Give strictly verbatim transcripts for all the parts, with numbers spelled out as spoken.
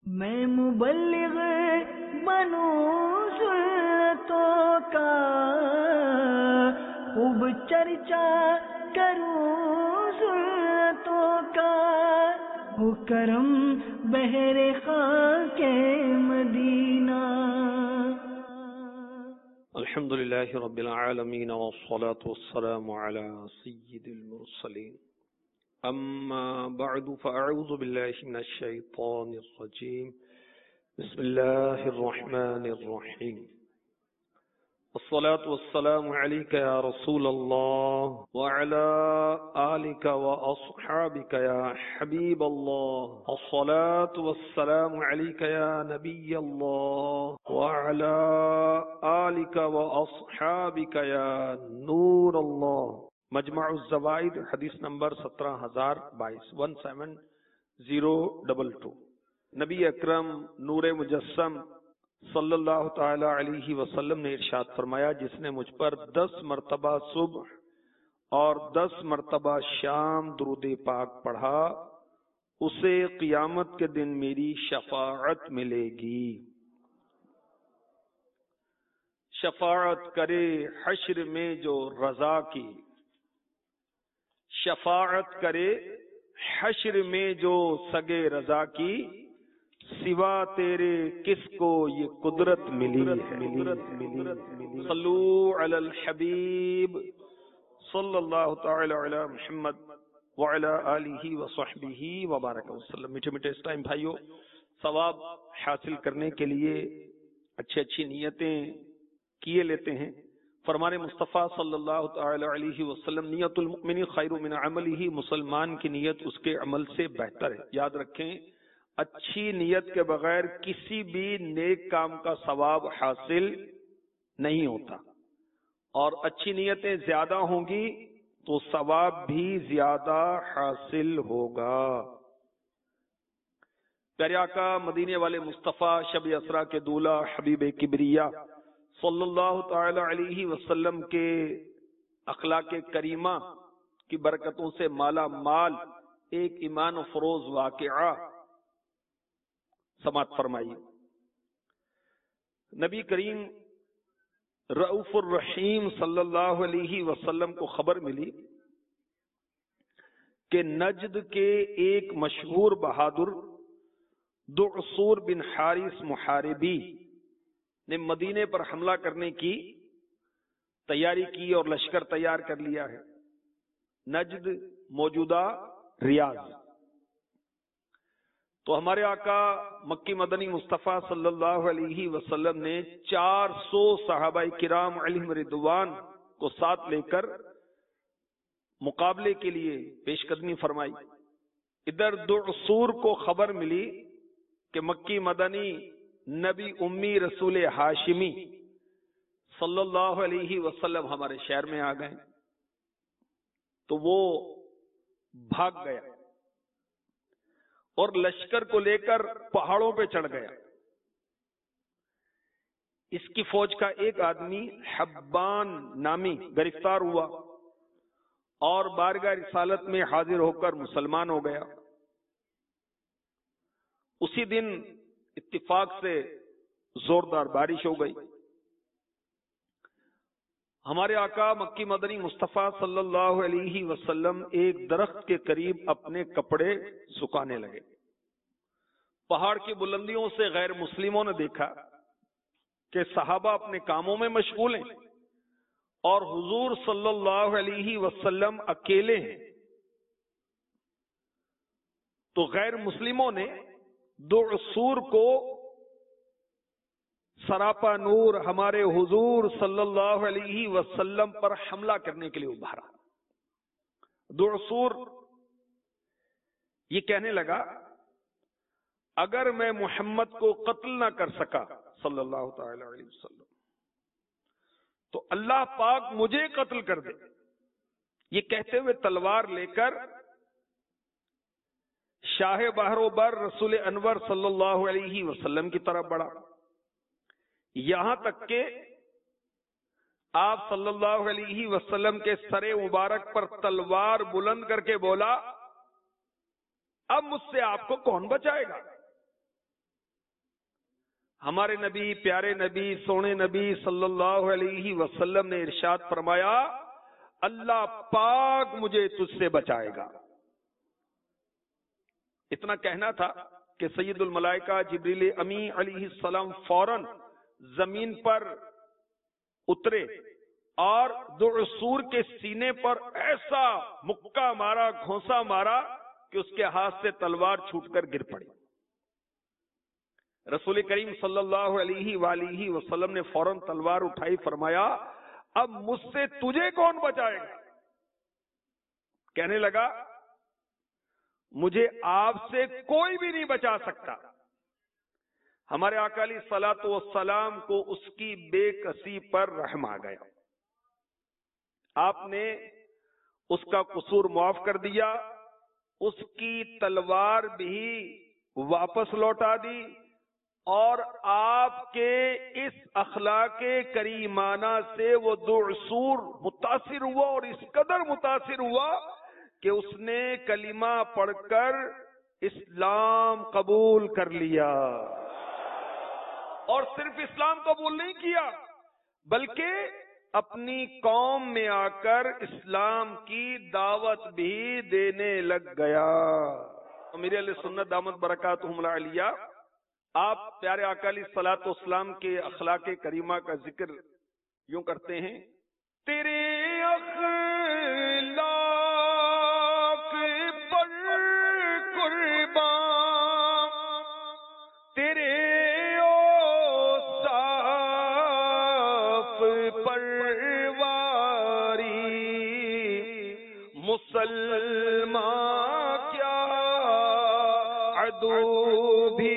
میں مبلغ بنوں سنتوں کا، خوب چرچا کروں سنتوں کا، ہو کرم بہر خاک مدینہ۔ الحمد للہ رب العالمین والصلاة والسلام علی سید المرسلین، اما بعد فاعوذ باللہ من الشیطان الرجیم، بسم اللہ الرحمن الرحیم، والصلاة والسلام علیک یا رسول اللہ وعلی آلک واصحابک یا حبیب اللہ، والصلاة والسلام علیک یا نبی اللہ وعلی آلک واصحابک یا نور اللہ۔ مجمع الزوائد حدیث نمبر سترہ ہزار بائیس one seven zero double two. نبی اکرم نور مجسم صلی اللہ تعالی علیہ وسلم نے ارشاد فرمایا، جس نے مجھ پر دس مرتبہ صبح اور دس مرتبہ شام درود پاک پڑھا، اسے قیامت کے دن میری شفاعت ملے گی۔ شفاعت کرے حشر میں جو رضا کی، شفاعت کرے حشر میں جو سگے رضا کی، سوا تیرے کس کو یہ قدرت ملی ہے۔ صلو علی الحبیب صلی اللہ تعالی علی محمد وعلی آلہ وصحبہ وبارک وسلم۔ میٹھے میٹھے اس ٹائم بھائیو، ثواب حاصل کرنے کے لیے اچھی اچھی نیتیں کیے لیتے ہیں۔ فرمان مصطفیٰ صلی اللہ تعالی علیہ وسلم، نیت المؤمن خیر من عملہ، مسلمان کی نیت اس کے عمل سے بہتر ہے۔ یاد رکھیں، اچھی نیت کے بغیر کسی بھی نیک کام کا ثواب حاصل نہیں ہوتا، اور اچھی نیتیں زیادہ ہوں گی تو ثواب بھی زیادہ حاصل ہوگا۔ پیارے آقا مدینے والے مصطفیٰ شب اسرا کے دولہ حبیب کبریا صلی اللہ تعالی علیہ وسلم کے اخلاق کریمہ کی برکتوں سے مالا مال ایک ایمان فروز واقعہ سماعت فرمائی۔ نبی کریم رؤوف الرحیم صلی اللہ علیہ وسلم کو خبر ملی کہ نجد کے ایک مشہور بہادر دعصور بن حارث محاربی نے مدینے پر حملہ کرنے کی تیاری کی اور لشکر تیار کر لیا ہے۔ نجد موجودہ ریاض۔ تو ہمارے آقا مکی مدنی مصطفیٰ صلی اللہ علیہ وسلم نے چار سو صحابہ کرام علیہم رضوان کو ساتھ لے کر مقابلے کے لیے پیش قدمی فرمائی۔ ادھر دعصور کو خبر ملی کہ مکی مدنی نبی امی رسول ہاشمی صلی اللہ علیہ وسلم ہمارے شہر میں آ گئے، تو وہ بھاگ گیا اور لشکر کو لے کر پہاڑوں پہ چڑھ گیا۔ اس کی فوج کا ایک آدمی حبان نامی گرفتار ہوا اور بارگاہ رسالت میں حاضر ہو کر مسلمان ہو گیا۔ اسی دن اتفاق سے زوردار بارش ہو گئی۔ ہمارے آقا مکی مدنی مصطفیٰ صلی اللہ علیہ وسلم ایک درخت کے قریب اپنے کپڑے سکھانے لگے۔ پہاڑ کی بلندیوں سے غیر مسلموں نے دیکھا کہ صحابہ اپنے کاموں میں مشغول ہیں اور حضور صلی اللہ علیہ وسلم اکیلے ہیں، تو غیر مسلموں نے دعصور کو سراپا نور ہمارے حضور صلی اللہ علیہ وسلم پر حملہ کرنے کے لیے ابھارا۔ دعصور یہ کہنے لگا، اگر میں محمد کو قتل نہ کر سکا صلی اللہ تعالی علیہ وسلم تو اللہ پاک مجھے قتل کر دے۔ یہ کہتے ہوئے تلوار لے کر شاہ بحر و بر رسول انور صلی اللہ علیہ وسلم کی طرف بڑھا، یہاں تک کہ آپ صلی اللہ علیہ وسلم کے سر مبارک پر تلوار بلند کر کے بولا، اب مجھ سے آپ کو کون بچائے گا؟ ہمارے نبی، پیارے نبی، سونے نبی صلی اللہ علیہ وسلم نے ارشاد فرمایا، اللہ پاک مجھے تجھ سے بچائے گا۔ اتنا کہنا تھا کہ سید الملائکہ جبریل امی علیہ السلام فوراً زمین پر اترے اور دعصور کے سینے پر ایسا مکہ مارا، گھونسا مارا کہ اس کے ہاتھ سے تلوار چھوٹ کر گر پڑی۔ رسول کریم صلی اللہ علیہ وآلہ وسلم نے فوراً تلوار اٹھائی، فرمایا اب مجھ سے تجھے کون بچائے گا؟ کہنے لگا مجھے آپ سے کوئی بھی نہیں بچا سکتا۔ ہمارے آقا علیہ الصلوۃ والسلام کو اس کی بے کسی پر رحم آ گیا، آپ نے اس کا قصور معاف کر دیا، اس کی تلوار بھی واپس لوٹا دی، اور آپ کے اس اخلاق کریمانہ سے وہ دعصور متاثر ہوا، اور اس قدر متاثر ہوا کہ اس نے کلمہ پڑھ کر اسلام قبول کر لیا، اور صرف اسلام قبول نہیں کیا بلکہ اپنی قوم میں آ کر اسلام کی دعوت بھی دینے لگ گیا۔ امیر اہل سنت دامت برکاتہم العالیہ، آپ پیارے آقا علیہ الصلوۃ والسلام کے اخلاق کریمہ کا ذکر یوں کرتے ہیں، تیرے اخلاق پر قربان، تیرے اوصاف پر واری، مسلمان کیا عدو بھی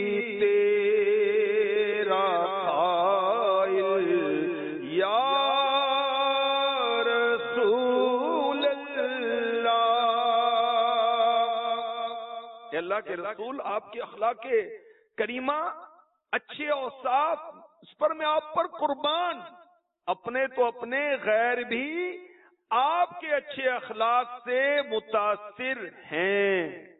اللہ کے رسول، آپ کے اخلاق کریمہ اچھے اوصاف، اس پر میں آپ پر قربان، اپنے تو اپنے غیر بھی آپ کے اچھے اخلاق سے متاثر ہیں۔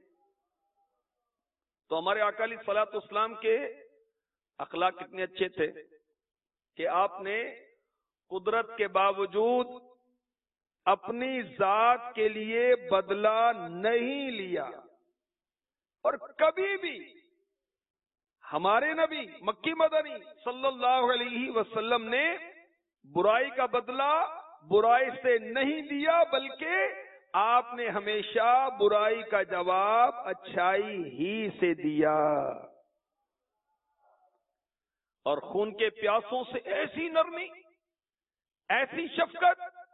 تو ہمارے آقا علیہ الصلوۃ والسلام کے اخلاق کتنے اچھے تھے کہ آپ نے قدرت کے باوجود اپنی ذات کے لیے بدلہ نہیں لیا، اور کبھی بھی ہمارے نبی مکی مدنی صلی اللہ علیہ وسلم نے برائی کا بدلہ برائی سے نہیں دیا، بلکہ آپ نے ہمیشہ برائی کا جواب اچھائی ہی سے دیا، اور خون کے پیاسوں سے ایسی نرمی، ایسی شفقت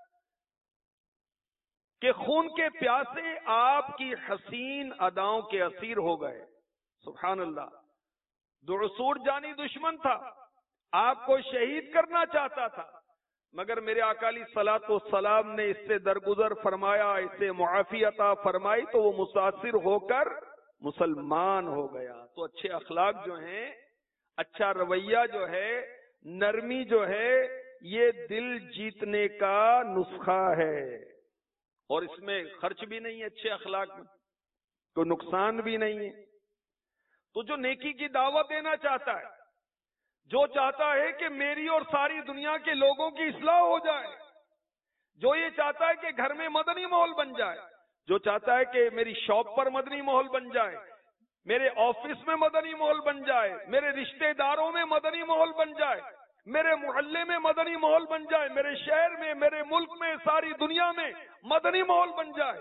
کہ خون کے پیاسے آپ کی حسین اداؤں کے اسیر ہو گئے۔ سبحان اللہ، دعصور جانی دشمن تھا، آپ کو شہید کرنا چاہتا تھا، مگر میرے آقا علیہ الصلوۃ والسلام نے اس سے درگزر فرمایا، اسے معافی عطا فرمائی، تو وہ متاثر ہو کر مسلمان ہو گیا۔ تو اچھے اخلاق جو ہیں، اچھا رویہ جو ہے، نرمی جو ہے، یہ دل جیتنے کا نسخہ ہے، اور اس میں خرچ بھی نہیں ہے، اچھے اخلاق میں کوئی نقصان بھی نہیں ہے۔ تو جو نیکی کی دعوت دینا چاہتا ہے، جو چاہتا ہے کہ میری اور ساری دنیا کے لوگوں کی اصلاح ہو جائے، جو یہ چاہتا ہے کہ گھر میں مدنی ماحول بن جائے، جو چاہتا ہے کہ میری شاپ پر مدنی ماحول بن جائے، میرے آفس میں مدنی ماحول بن جائے، میرے رشتہ داروں میں مدنی ماحول بن جائے، میرے محلے میں مدنی ماحول بن جائے، میرے شہر میں، میرے ملک میں، ساری دنیا میں مدنی ماحول بن جائے،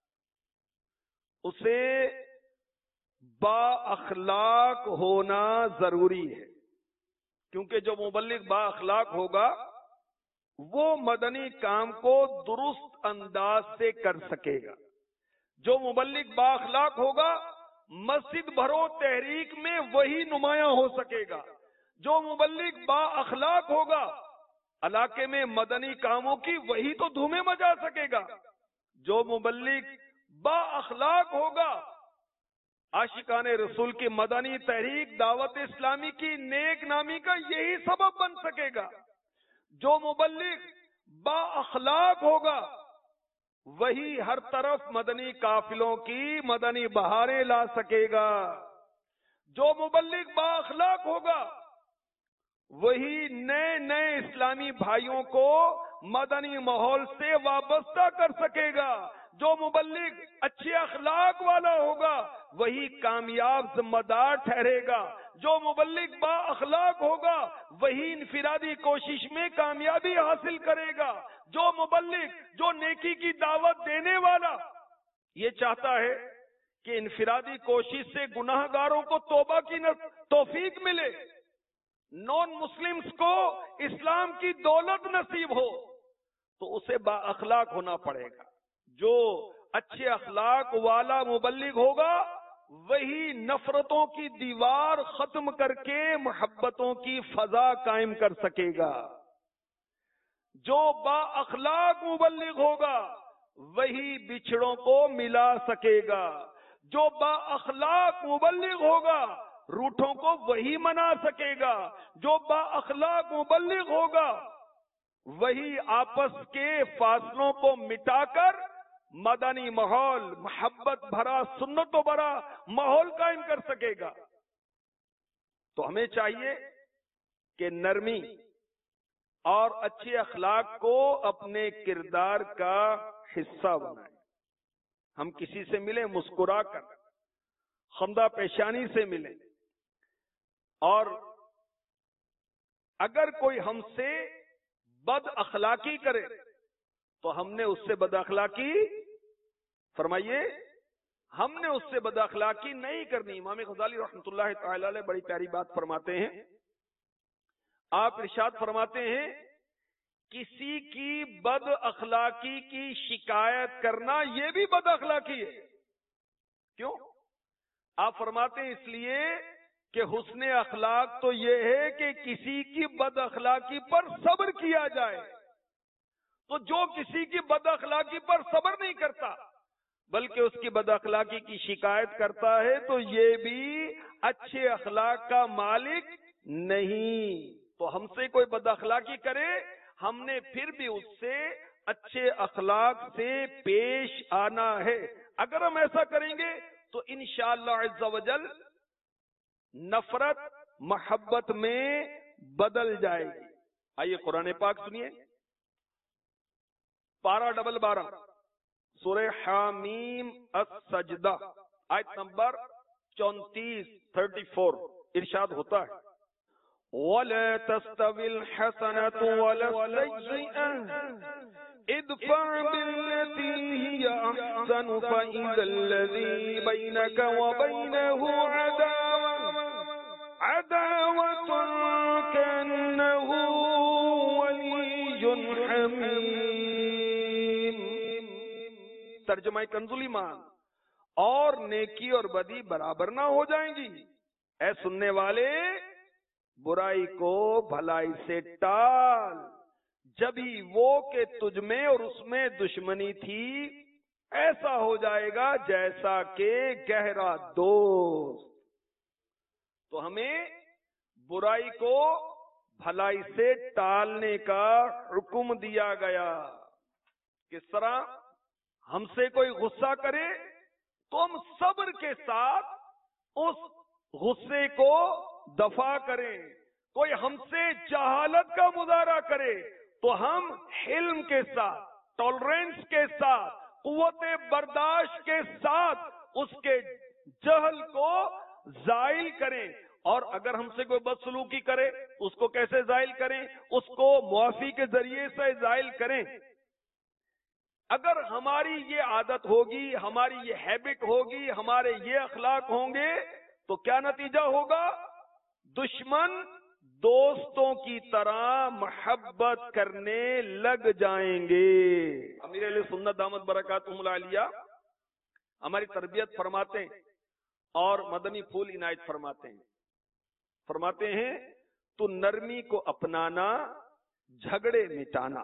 اسے با اخلاق ہونا ضروری ہے، کیونکہ جو مبلغ با اخلاق ہوگا وہ مدنی کام کو درست انداز سے کر سکے گا۔ جو مبلغ با اخلاق ہوگا مسجد بھرو تحریک میں وہی نمایاں ہو سکے گا۔ جو مبلغ با اخلاق ہوگا علاقے میں مدنی کاموں کی وہی تو دھومیں مچا سکے گا۔ جو مبلغ با اخلاق ہوگا عاشقان رسول کی مدنی تحریک دعوت اسلامی کی نیک نامی کا یہی سبب بن سکے گا۔ جو مبلغ با اخلاق ہوگا وہی ہر طرف مدنی قافلوں کی مدنی بہاریں لا سکے گا۔ جو مبلغ با اخلاق ہوگا وہی نئے نئے اسلامی بھائیوں کو مدنی ماحول سے وابستہ کر سکے گا. جو مبلغ اچھے اخلاق والا ہوگا وہی کامیاب ذمہ دار ٹھہرے گا. جو مبلغ با اخلاق ہوگا وہی انفرادی کوشش میں کامیابی حاصل کرے گا. جو مبلغ جو نیکی کی دعوت دینے والا یہ چاہتا ہے کہ انفرادی کوشش سے گناہ گاروں کو توبہ کی توفیق ملے، نان مسلمز کو اسلام کی دولت نصیب ہو، تو اسے با اخلاق ہونا پڑے گا. جو اچھے اخلاق والا مبلغ ہوگا وہی نفرتوں کی دیوار ختم کر کے محبتوں کی فضا قائم کر سکے گا. جو با اخلاق مبلغ ہوگا وہی بچھڑوں کو ملا سکے گا. جو با اخلاق مبلغ ہوگا روٹھوں کو وہی منا سکے گا. جو با اخلاق مبلغ ہوگا وہی آپس کے فاصلوں کو مٹا کر مدنی ماحول، محبت بھرا، سنتوں بھرا ماحول قائم کر سکے گا. تو ہمیں چاہیے کہ نرمی اور اچھے اخلاق کو اپنے کردار کا حصہ بنائیں. ہم کسی سے ملیں مسکرا کر، خندہ پیشانی سے ملیں، اور اگر کوئی ہم سے بد اخلاقی کرے تو ہم نے اس سے بد اخلاقی فرمائیے ہم نے اس سے بد اخلاقی نہیں کرنی. امام غزالی رحمۃ اللہ تعالی علیہ بڑی پیاری بات فرماتے ہیں. آپ ارشاد فرماتے ہیں کسی کی بد اخلاقی کی شکایت کرنا یہ بھی بد اخلاقی ہے. کیوں؟ آپ فرماتے ہیں اس لیے کہ حسن اخلاق تو یہ ہے کہ کسی کی بد اخلاقی پر صبر کیا جائے. تو جو کسی کی بد اخلاقی پر صبر نہیں کرتا بلکہ اس کی بد اخلاقی کی شکایت کرتا ہے تو یہ بھی اچھے اخلاق کا مالک نہیں. تو ہم سے کوئی بد اخلاقی کرے ہم نے پھر بھی اس سے اچھے اخلاق سے پیش آنا ہے. اگر ہم ایسا کریں گے تو انشاءاللہ عز و جل نفرت محبت میں بدل جائے گی. آئیے قرآن پاک سنیے، پارہ ڈبل بارہ، سورہ حامیم السجدہ، آیت نمبر چونتیس تھرٹی فور. ارشاد ہوتا ہے وَلَا تَسْتَوِي الْحَسَنَةُ وَلَا السَّيِّئَةُ ادْفَعْ بِالَّتِي هِيَ أَحْسَنُ فَإِذَا الَّذِي بَيْنَكَ وَبَيْنَهُ عَدَاوَةٌ عَدَاوَةٌ كَأَنَّهُ وَلِيٌّ حَمِيمٌ. ترجمہ کنز الایمان، اور نیکی اور بدی برابر نہ ہو جائیں گی. اے سننے والے برائی کو بھلائی سے ٹال، جبھی وہ کہ تجھ میں اور اس میں دشمنی تھی ایسا ہو جائے گا جیسا کہ گہرا دوست. تو ہمیں برائی کو بھلائی سے ٹالنے کا حکم دیا گیا. کس طرح؟ ہم سے کوئی غصہ کرے تو ہم صبر کے ساتھ اس غصے کو دفع کریں. کوئی ہم سے جہالت کا مظاہرہ کرے تو ہم حلم کے ساتھ، ٹالرنس کے ساتھ، قوت برداشت کے ساتھ اس کے جہل کو زائل کریں. اور اگر ہم سے کوئی بدسلوکی کرے اس کو کیسے زائل کریں؟ اس کو معافی کے ذریعے سے زائل کریں. اگر ہماری یہ عادت ہوگی، ہماری یہ ہیبٹ ہوگی، ہمارے یہ اخلاق ہوں گے تو کیا نتیجہ ہوگا؟ دشمن دوستوں کی طرح محبت کرنے لگ جائیں گے. امیر اہل سنت دامت برکاتہم العالیہ ہماری تربیت فرماتے ہیں اور مدنی پھول عنایت فرماتے ہیں. فرماتے ہیں تو نرمی کو اپنانا، جھگڑے مٹانا.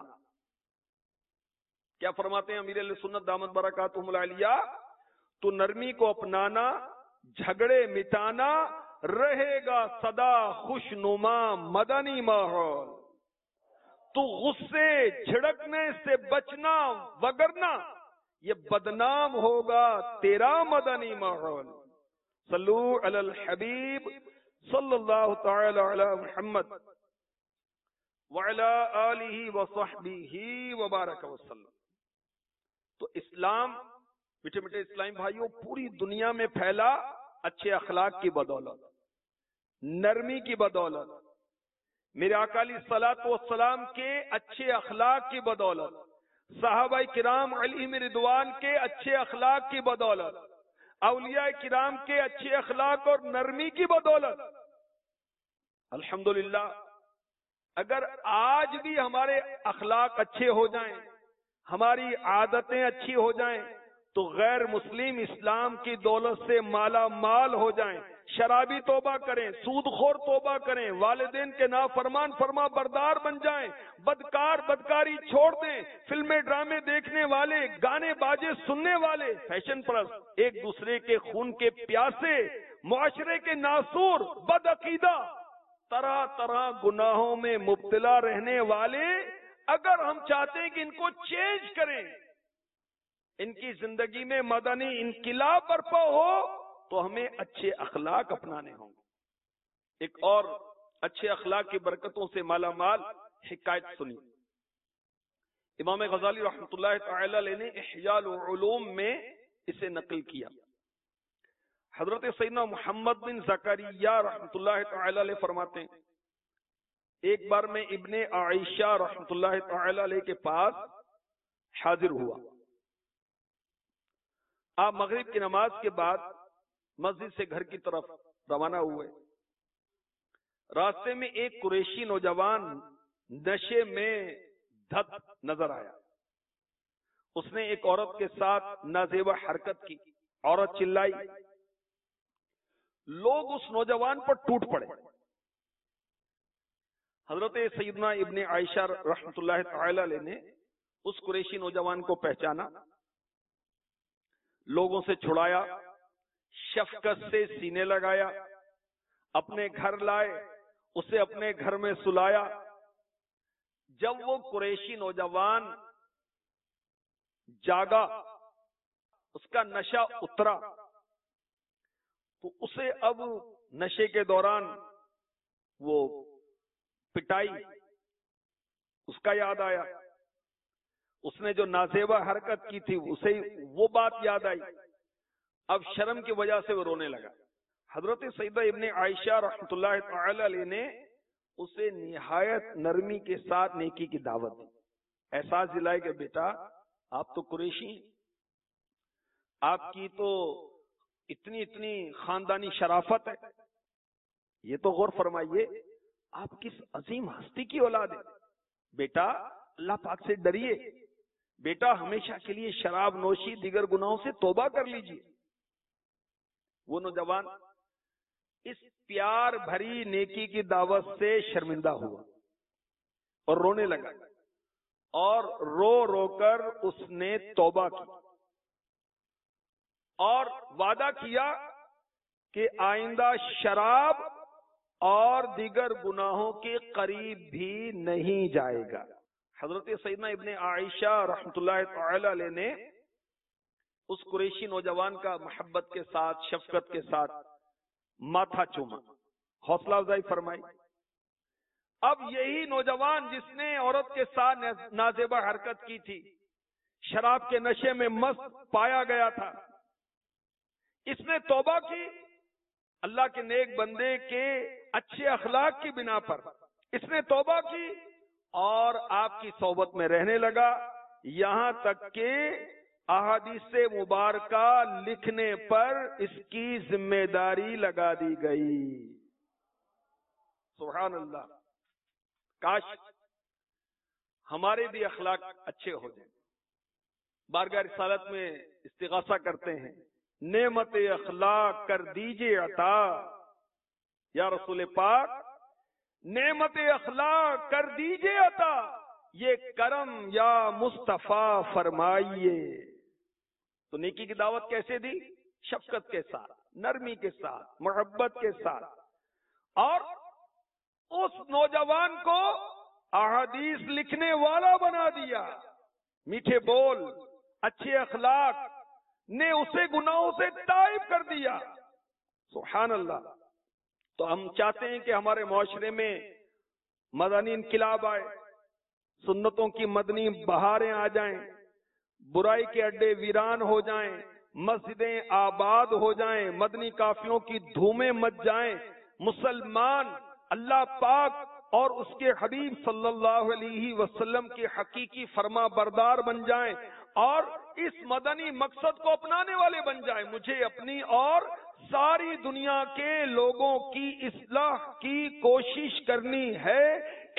کیا فرماتے ہیں امیر اہل سنت دامت برکاتہم العالیہ؟ تو نرمی کو اپنانا، جھگڑے مٹانا، رہے گا سدا خوش نما مدنی ماحول. تو غصے جھڑکنے سے بچنا، وگرنہ یہ بدنام ہوگا تیرا مدنی ماحول. صلو علی الحبیب صلی اللہ تعالی علی محمد وعلی آلہ وصحبہ وبارک وسلم۔ تو اسلام، میٹھے میٹھے اسلامی بھائیوں، پوری دنیا میں پھیلا اچھے اخلاق کی بدولت، نرمی کی بدولت، میرے آقا علیہ الصلوۃ والسلام کے اچھے اخلاق کی بدولت، صحابہ کرام علیہم رضوان کے اچھے اخلاق کی بدولت، اولیاء کرام کے اچھے اخلاق اور نرمی کی بدولت۔ الحمدللہ اگر آج بھی ہمارے اخلاق اچھے ہو جائیں، ہماری عادتیں اچھی ہو جائیں، تو غیر مسلم اسلام کی دولت سے مالا مال ہو جائیں، شرابی توبہ کریں، سود خور توبہ کریں، والدین کے نافرمان فرما بردار بن جائیں، بدکار بدکاری چھوڑ دیں، فلمیں ڈرامے دیکھنے والے، گانے باجے سننے والے، فیشن پرست، ایک دوسرے کے خون کے پیاسے، معاشرے کے ناسور، بد عقیدہ، طرح طرح گناہوں میں مبتلا رہنے والے، اگر ہم چاہتے ہیں کہ ان کو چینج کریں، ان کی زندگی میں مدنی انقلاب برپا ہو، تو ہمیں اچھے اخلاق اپنانے ہوں گے۔ ایک اور اچھے اخلاق کی برکتوں سے مالا مال حکایت سنی، امام غزالی رحمۃ اللہ تعالی علیہ نے احیاء العلوم میں اسے نقل کیا۔ حضرت سیدنا محمد بن زکریا رحمۃ اللہ تعالی علیہ فرماتے ہیں، ایک بار میں ابن عائشہ رحمۃ اللہ تعالی علیہ کے پاس حاضر ہوا۔ آپ مغرب کی نماز کے بعد مسجد سے گھر کی طرف روانہ ہوئے۔ راستے میں ایک قریشی نوجوان نشے میں دھت نظر آیا۔ اس نے ایک عورت کے ساتھ نازیبا حرکت کی، عورت چلائی، لوگ اس نوجوان پر ٹوٹ پڑے۔ حضرت سیدنا ابن عائشہ رحمۃ اللہ تعالی علیہ نے اس قریشی نوجوان کو پہچانا، لوگوں سے چھڑایا، شفقت سے سینے لگایا، اپنے گھر لائے، اسے اپنے گھر میں سلایا۔ جب وہ قریشی نوجوان جاگا، اس کا نشہ اترا، تو اسے اب نشے کے دوران وہ پٹائی اس کا یاد آیا، اس نے جو نازیبا حرکت کی تھی اسے وہ بات یاد آئی، اب شرم کی وجہ سے وہ رونے لگا۔ حضرت سیدہ ابن عائشہ رحمۃ اللہ تعالی علیہ نے اسے نہایت نرمی کے ساتھ نیکی کی دعوت دی، احساس دلائے کہ بیٹا آپ تو قریشی ہیں، آپ کی تو اتنی اتنی خاندانی شرافت ہے، یہ تو غور فرمائیے آپ کس عظیم ہستی کی اولاد ہے، بیٹا اللہ پاک سے ڈریے، بیٹا ہمیشہ کے لیے شراب نوشی دیگر گناہوں سے توبہ کر لیجیے۔ وہ نوجوان اس پیار بھری نیکی کی دعوت سے شرمندہ ہوا اور رونے لگا، اور رو رو کر اس نے توبہ کی اور وعدہ کیا کہ آئندہ شراب اور دیگر گناہوں کے قریب بھی نہیں جائے گا۔ حضرت سیدنا ابن عائشہ رحمۃ اللہ تعالی علیہ نے اس قریشی نوجوان کا محبت کے ساتھ، شفقت کے ساتھ ماتھا چوما، حوصلہ افزائی فرمائی۔ اب یہی نوجوان جس نے عورت کے ساتھ نازیبا حرکت کی تھی، شراب کے نشے میں مست پایا گیا تھا، اس نے توبہ کی، اللہ کے نیک بندے کے اچھے اخلاق کی بنا پر اس نے توبہ کی اور آپ کی صحبت میں رہنے لگا، یہاں تک کہ احادیث مبارکہ لکھنے پر اس کی ذمہ داری لگا دی گئی۔ سبحان اللہ، کاش ہمارے بھی اخلاق اچھے ہو جائیں۔ بارگاہ رسالت میں استغاثہ کرتے ہیں، نعمت اخلاق کر دیجئے عطا، یا رسول پاک نعمت اخلاق کر دیجئے عطا، یہ کرم یا مصطفیٰ فرمائیے۔ تو نیکی کی دعوت کیسے دی؟ شفقت کے ساتھ، نرمی کے ساتھ، محبت کے ساتھ، اور اس نوجوان کو احادیث لکھنے والا بنا دیا۔ میٹھے بول، اچھے اخلاق نے اسے گناہوں سے تائب کر دیا۔ سبحان اللہ. تو ہم چاہتے ہیں کہ ہمارے معاشرے میں مدنی انقلاب آئے، سنتوں کی مدنی بہاریں آ جائیں، برائی کے اڈے ویران ہو جائیں، مسجدیں آباد ہو جائیں، مدنی قافلوں کی دھومیں مچ جائیں، مسلمان اللہ پاک اور اس کے حبیب صلی اللہ علیہ وسلم کے حقیقی فرما بردار بن جائیں اور اس مدنی مقصد کو اپنانے والے بن جائیں. مجھے اپنی اور ساری دنیا کے لوگوں کی اصلاح کی کوشش کرنی ہے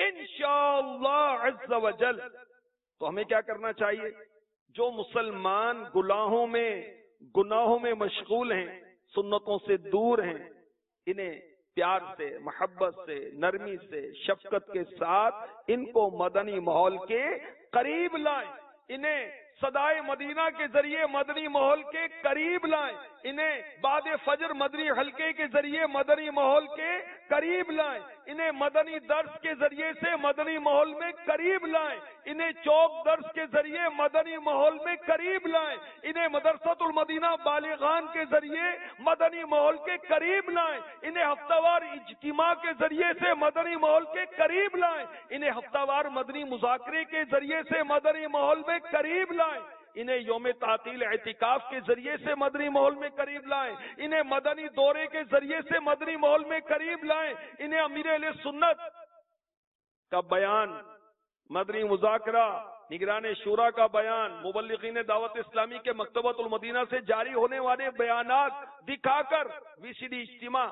انشاءاللہ عز و جل. تو ہمیں کیا کرنا چاہیے؟ جو مسلمان گناہوں میں گناہوں میں مشغول ہیں، سنتوں سے دور ہیں، انہیں پیار سے، محبت سے، نرمی سے، شفقت کے ساتھ ان کو مدنی ماحول کے قریب لائیں، انہیں صدائے مدینہ کے ذریعے مدنی ماحول کے قریب لائیں، انہیں بعد فجر مدنی حلقے کے ذریعے مدنی ماحول کے قریب لائیں، انہیں مدنی درس کے ذریعے سے مدنی ماحول میں قریب لائیں، انہیں چوک درس کے ذریعے مدنی ماحول میں قریب لائیں، انہیں مدرسۃ المدینہ بالغان کے ذریعے مدنی ماحول کے قریب لائیں، انہیں ہفتہ وار اجتماع کے ذریعے سے مدنی ماحول کے قریب لائیں، انہیں ہفتہ وار مدنی مذاکرے کے ذریعے سے مدنی ماحول میں قریب لائیں، انہیں یوم تعطیل اعتکاف کے ذریعے سے مدنی ماحول میں قریب لائیں، انہیں مدنی دورے کے ذریعے سے مدنی ماحول میں قریب لائیں، انہیں امیر اہل سنت کا بیان، مدنی مذاکرہ، نگران شورا کا بیان، مبلغین دعوت اسلامی کے مکتبۃ المدینہ سے جاری ہونے والے بیانات دکھا کر وی سی ڈی اجتماع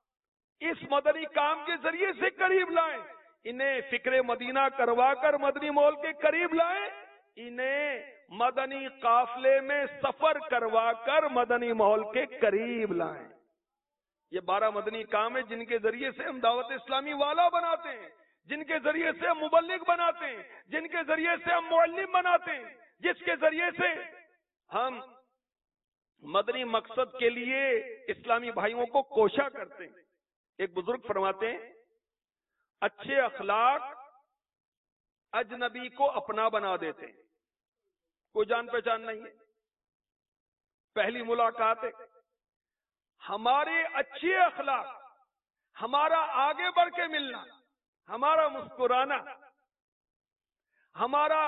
اس مدنی کام کے ذریعے سے قریب لائیں، انہیں فکر مدینہ کروا کر مدنی ماحول کے قریب لائیں، انہیں مدنی قافلے میں سفر کروا کر مدنی ماحول کے قریب لائیں. یہ بارہ مدنی کام ہیں جن کے ذریعے سے ہم دعوت اسلامی والا بناتے ہیں، جن کے ذریعے سے ہم مبلغ بناتے ہیں، جن کے ذریعے سے ہم معلم بناتے ہیں، جس کے ذریعے سے ہم مدنی مقصد کے لیے اسلامی بھائیوں کو کوشاں کرتے ہیں. ایک بزرگ فرماتے ہیں اچھے اخلاق اجنبی کو اپنا بنا دیتے ہیں. کوئی جان پہچان نہیں ہے، پہلی ملاقات ہے، ہمارے اچھے اخلاق، ہمارا آگے بڑھ کے ملنا، ہمارا مسکرانا، ہمارا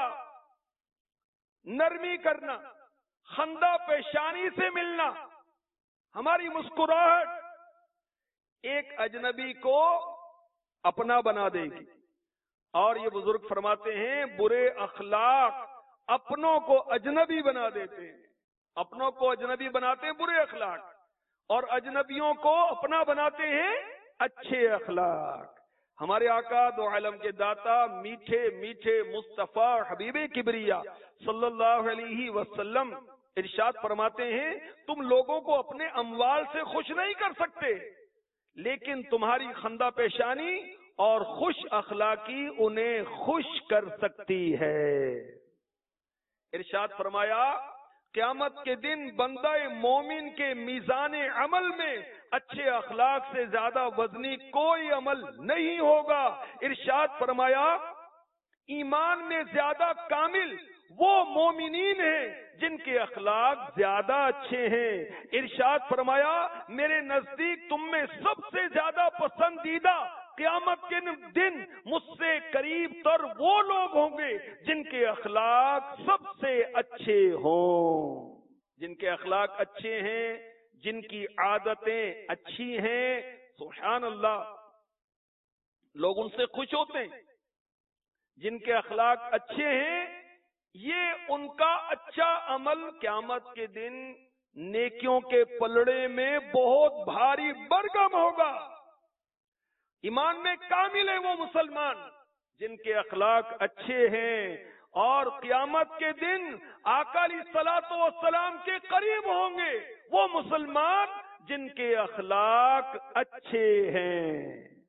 نرمی کرنا، خندہ پیشانی سے ملنا، ہماری مسکراہٹ ایک اجنبی کو اپنا بنا دے گی. اور یہ بزرگ فرماتے ہیں برے اخلاق اپنوں کو اجنبی بنا دیتے ہیں. اپنوں کو اجنبی بناتے ہیں برے اخلاق، اور اجنبیوں کو اپنا بناتے ہیں اچھے اخلاق. ہمارے آقا دو عالم کے داتا میٹھے میٹھے مصطفیٰ حبیب کبریا صلی اللہ علیہ وسلم ارشاد فرماتے ہیں تم لوگوں کو اپنے اموال سے خوش نہیں کر سکتے، لیکن تمہاری خندہ پیشانی اور خوش اخلاقی انہیں خوش کر سکتی ہے. ارشاد فرمایا قیامت کے دن بندہ مومن کے میزان عمل میں اچھے اخلاق سے زیادہ وزنی کوئی عمل نہیں ہوگا. ارشاد فرمایا ایمان میں زیادہ کامل وہ مومنین ہیں جن کے اخلاق زیادہ اچھے ہیں. ارشاد فرمایا میرے نزدیک تم میں سب سے زیادہ پسندیدہ قیامت کے دن مجھ سے قریب تر وہ لوگ ہوں گے جن کے اخلاق سب سے اچھے ہوں، جن کے اخلاق اچھے ہیں، جن کی عادتیں اچھی ہیں. سبحان اللہ، لوگ ان سے خوش ہوتے ہیں. جن کے اخلاق اچھے ہیں یہ ان کا اچھا عمل قیامت کے دن نیکیوں کے پلڑے میں بہت بھاری برگم ہوگا. ایمان میں کامل ہے وہ مسلمان جن کے اخلاق اچھے ہیں اور قیامت کے دن آقا علیہ الصلوۃ والسلام کے قریب ہوں گے وہ مسلمان جن کے اخلاق اچھے ہیں.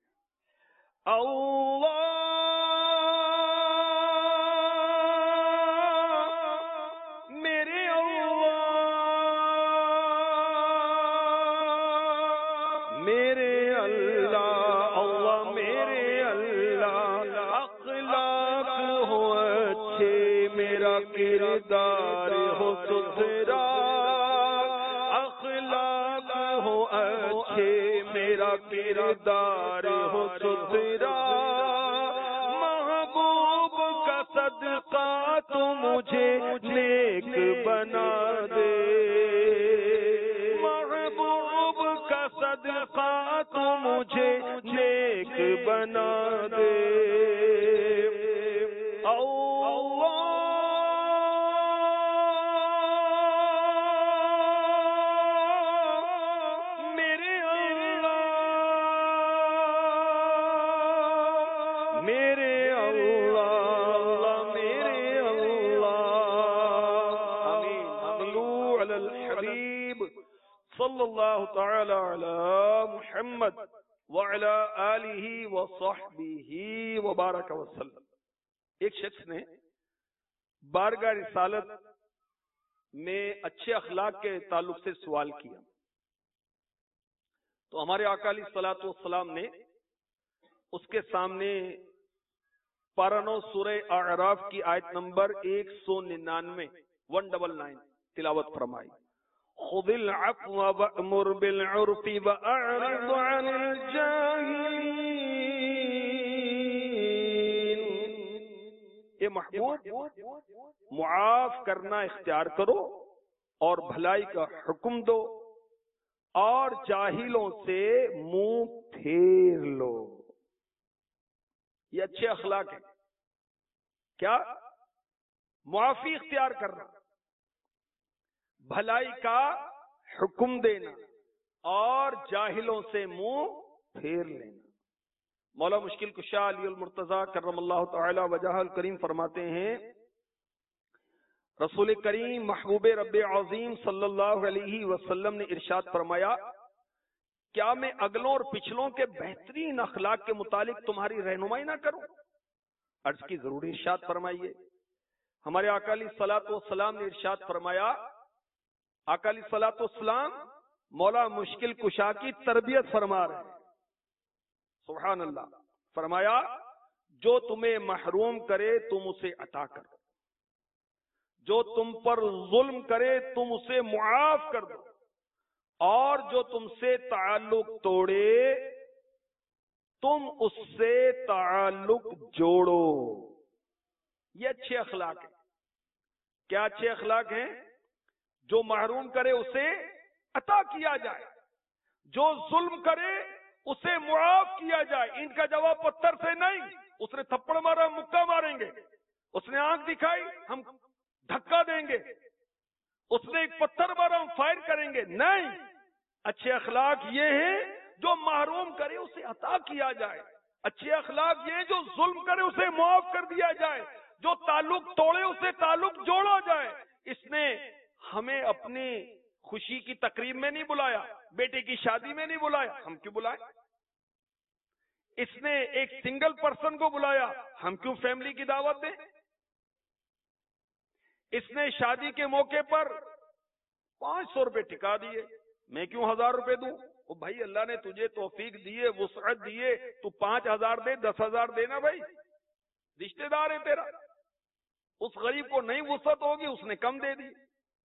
اللہ میرے اللہ میرے اللہ اللہ میرے اللہ اخلاق ہو اچھے میرا کردار ہو ستھرا اخلاق ہو اچھے مجھے میرا کردار ہو ستھرا، محبوب کا صدقہ تو مجھے نیک بنا دے، محبوب کا صدقہ تو مجھے نیک بنا دے۔ صلی اللہ تعالی علی محمد وعلی آلہ وصحبہ وبارک وسلم۔ ایک شخص نے بارگاہ رسالت میں اچھے اخلاق کے تعلق سے سوال کیا، تو ہمارے آقا علیہ الصلوۃ والسلام نے اس کے سامنے پارہ نو سورہ اعراف کی آیت نمبر ایک سو ننانوے ون ڈبل نائن تلاوت فرمائی، خذ العفو وأمر بالعرف وأعرض عن الجاهلين۔ اے محبوب، معاف کرنا اختیار کرو اور بھلائی کا حکم دو اور جاہلوں سے منہ پھیر لو۔ یہ اچھے اخلاق ہیں۔ کیا؟ معافی اختیار کرنا، بھلائی کا حکم دینا اور جاہلوں سے منہ پھیر لینا۔ مولا مشکل کشا علی المرتضی کرم اللہ تعالی وجہ الکریم فرماتے ہیں، رسول کریم محبوب رب عظیم صلی اللہ علیہ وسلم نے ارشاد فرمایا، کیا میں اگلوں اور پچھلوں کے بہترین اخلاق کے متعلق تمہاری رہنمائی نہ کروں؟ عرض کی ضروری ارشاد فرمائیے۔ ہمارے آقا علیہ الصلوۃ والسلام نے ارشاد فرمایا، آقا علیہ الصلوۃ والسلام مولا مشکل کشا کی تربیت فرما رہے ہیں، سبحان اللہ۔ فرمایا، جو تمہیں محروم کرے تم اسے عطا کرو، جو تم پر ظلم کرے تم اسے معاف کر دو، اور جو تم سے تعلق توڑے تم اس سے تعلق جوڑو۔ یہ اچھے اخلاق ہیں۔ کیا اچھے اخلاق ہیں؟ جو محروم کرے اسے عطا کیا جائے، جو ظلم کرے اسے معاف کیا جائے۔ ان کا جواب پتھر سے نہیں، اس نے تھپڑ مارا مکہ ماریں گے، اس نے آنکھ دکھائی ہم دھکا دیں گے، اس نے ایک پتھر مارا ہم فائر کریں گے، نہیں۔ اچھے اخلاق یہ ہیں جو محروم کرے اسے عطا کیا جائے، اچھے اخلاق یہ جو ظلم کرے اسے معاف کر دیا جائے، جو تعلق توڑے اسے تعلق جوڑا جائے۔ اس نے ہمیں اپنی خوشی کی تقریب میں نہیں بلایا، بیٹے کی شادی میں نہیں بلایا، ہم کیوں بلائیں؟ اس نے ایک سنگل پرسن کو بلایا، ہم کیوں فیملی کی دعوت دیں؟ اس نے شادی کے موقع پر پانچ سو روپے ٹکا دیے، میں کیوں ہزار روپے دوں؟ وہ بھائی اللہ نے تجھے توفیق دیے، وسعت دیے، تو پانچ ہزار دے، دس ہزار دینا بھائی، رشتے دار ہے تیرا۔ اس غریب کو نہیں وسعت ہوگی، اس نے کم دے دی۔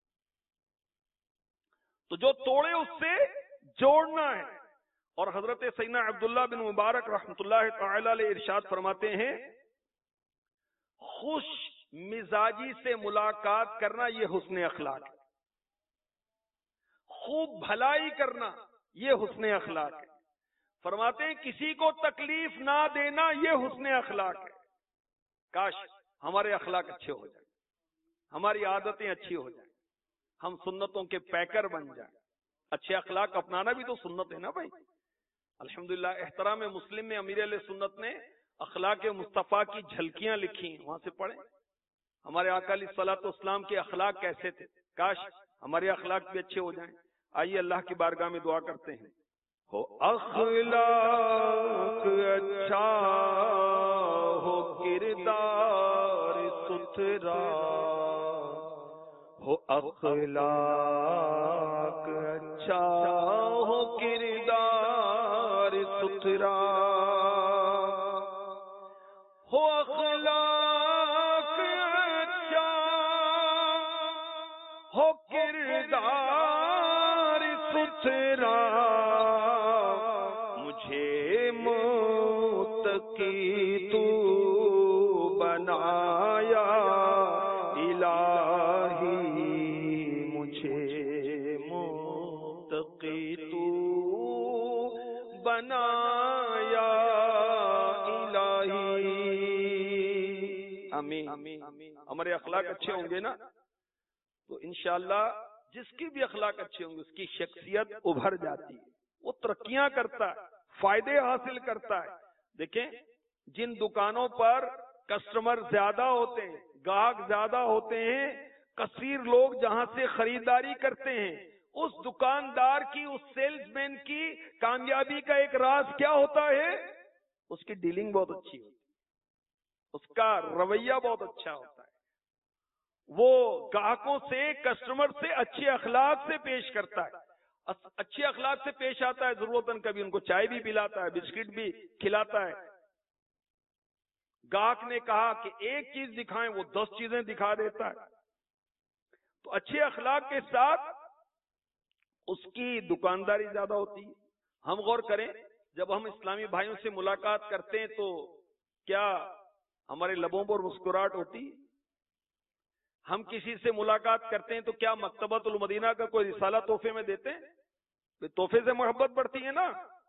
تو جو توڑے اس سے جوڑنا ہے۔ اور حضرت سیدنا عبداللہ بن مبارک رحمۃ اللہ تعالی علیہ ارشاد فرماتے ہیں، خوش مزاجی سے ملاقات کرنا یہ حسن اخلاق ہے، خوب بھلائی کرنا یہ حسن اخلاق ہے۔ فرماتے ہیں کسی کو تکلیف نہ دینا یہ حسن اخلاق ہے۔ کاش ہمارے اخلاق اچھے ہو جائیں، ہماری عادتیں اچھی ہو جائیں، ہم سنتوں کے پیکر بن جائیں۔ اچھے اخلاق اپنانا بھی تو سنت ہے نا بھائی۔ الحمدللہ احترام مسلم میں امیر علیہ سنت نے اخلاق مصطفیٰ کی جھلکیاں لکھی، وہاں سے پڑھیں۔ ہمارے آقا علیہ الصلوۃ والسلام کے اخلاق کیسے تھے، کاش ہمارے اخلاق بھی اچھے ہو جائیں۔ آئیے اللہ کی بارگاہ میں دعا کرتے ہیں۔ ہو اخلاق اچھا ہو کردار ستھرا، ہو اخلاق اچھا ہو کردار ستھرا، ہو اخلاق اچھا ہو کردار ستھرا، متقی تو بنایا الہی مجھے متقی تو بنایا الہی. آمین. ہمارے اخلاق اچھے ہوں گے نا تو انشاءاللہ جس کی بھی اخلاق اچھے ہوں گے اس کی شخصیت ابھر جاتی ہے, وہ ترقیاں کرتا ہے, فائدے حاصل کرتا ہے. دیکھیں جن دکانوں پر کسٹمر زیادہ ہوتے ہیں, گاہک زیادہ ہوتے ہیں, کثیر لوگ جہاں سے خریداری کرتے ہیں, اس دکاندار کی, اس سیلز مین کی کامیابی کا ایک راز کیا ہوتا ہے؟ اس کی ڈیلنگ بہت اچھی ہوتی ہے, اس کا رویہ بہت اچھا ہوتا ہے, وہ گاہکوں سے, کسٹمر سے اچھے اخلاق سے پیش کرتا ہے, اچھے اخلاق سے پیش آتا ہے, ضرورتاً کبھی ان کو چائے بھی پلاتا ہے, بسکٹ بھی کھلاتا ہے. گاہک نے کہا کہ ایک چیز دکھائیں, وہ دس چیزیں دکھا دیتا ہے. تو اچھے اخلاق کے ساتھ اس کی دکانداری زیادہ ہوتی ہے. ہم غور کریں, جب ہم اسلامی بھائیوں سے ملاقات کرتے ہیں تو کیا ہمارے لبوں پر مسکراہٹ ہوتی؟ ہم کسی سے ملاقات کرتے ہیں تو کیا مکتبۃ المدینہ کا کوئی رسالہ تحفے میں دیتے ہیں؟ تحفے سے محبت بڑھتی ہے نا.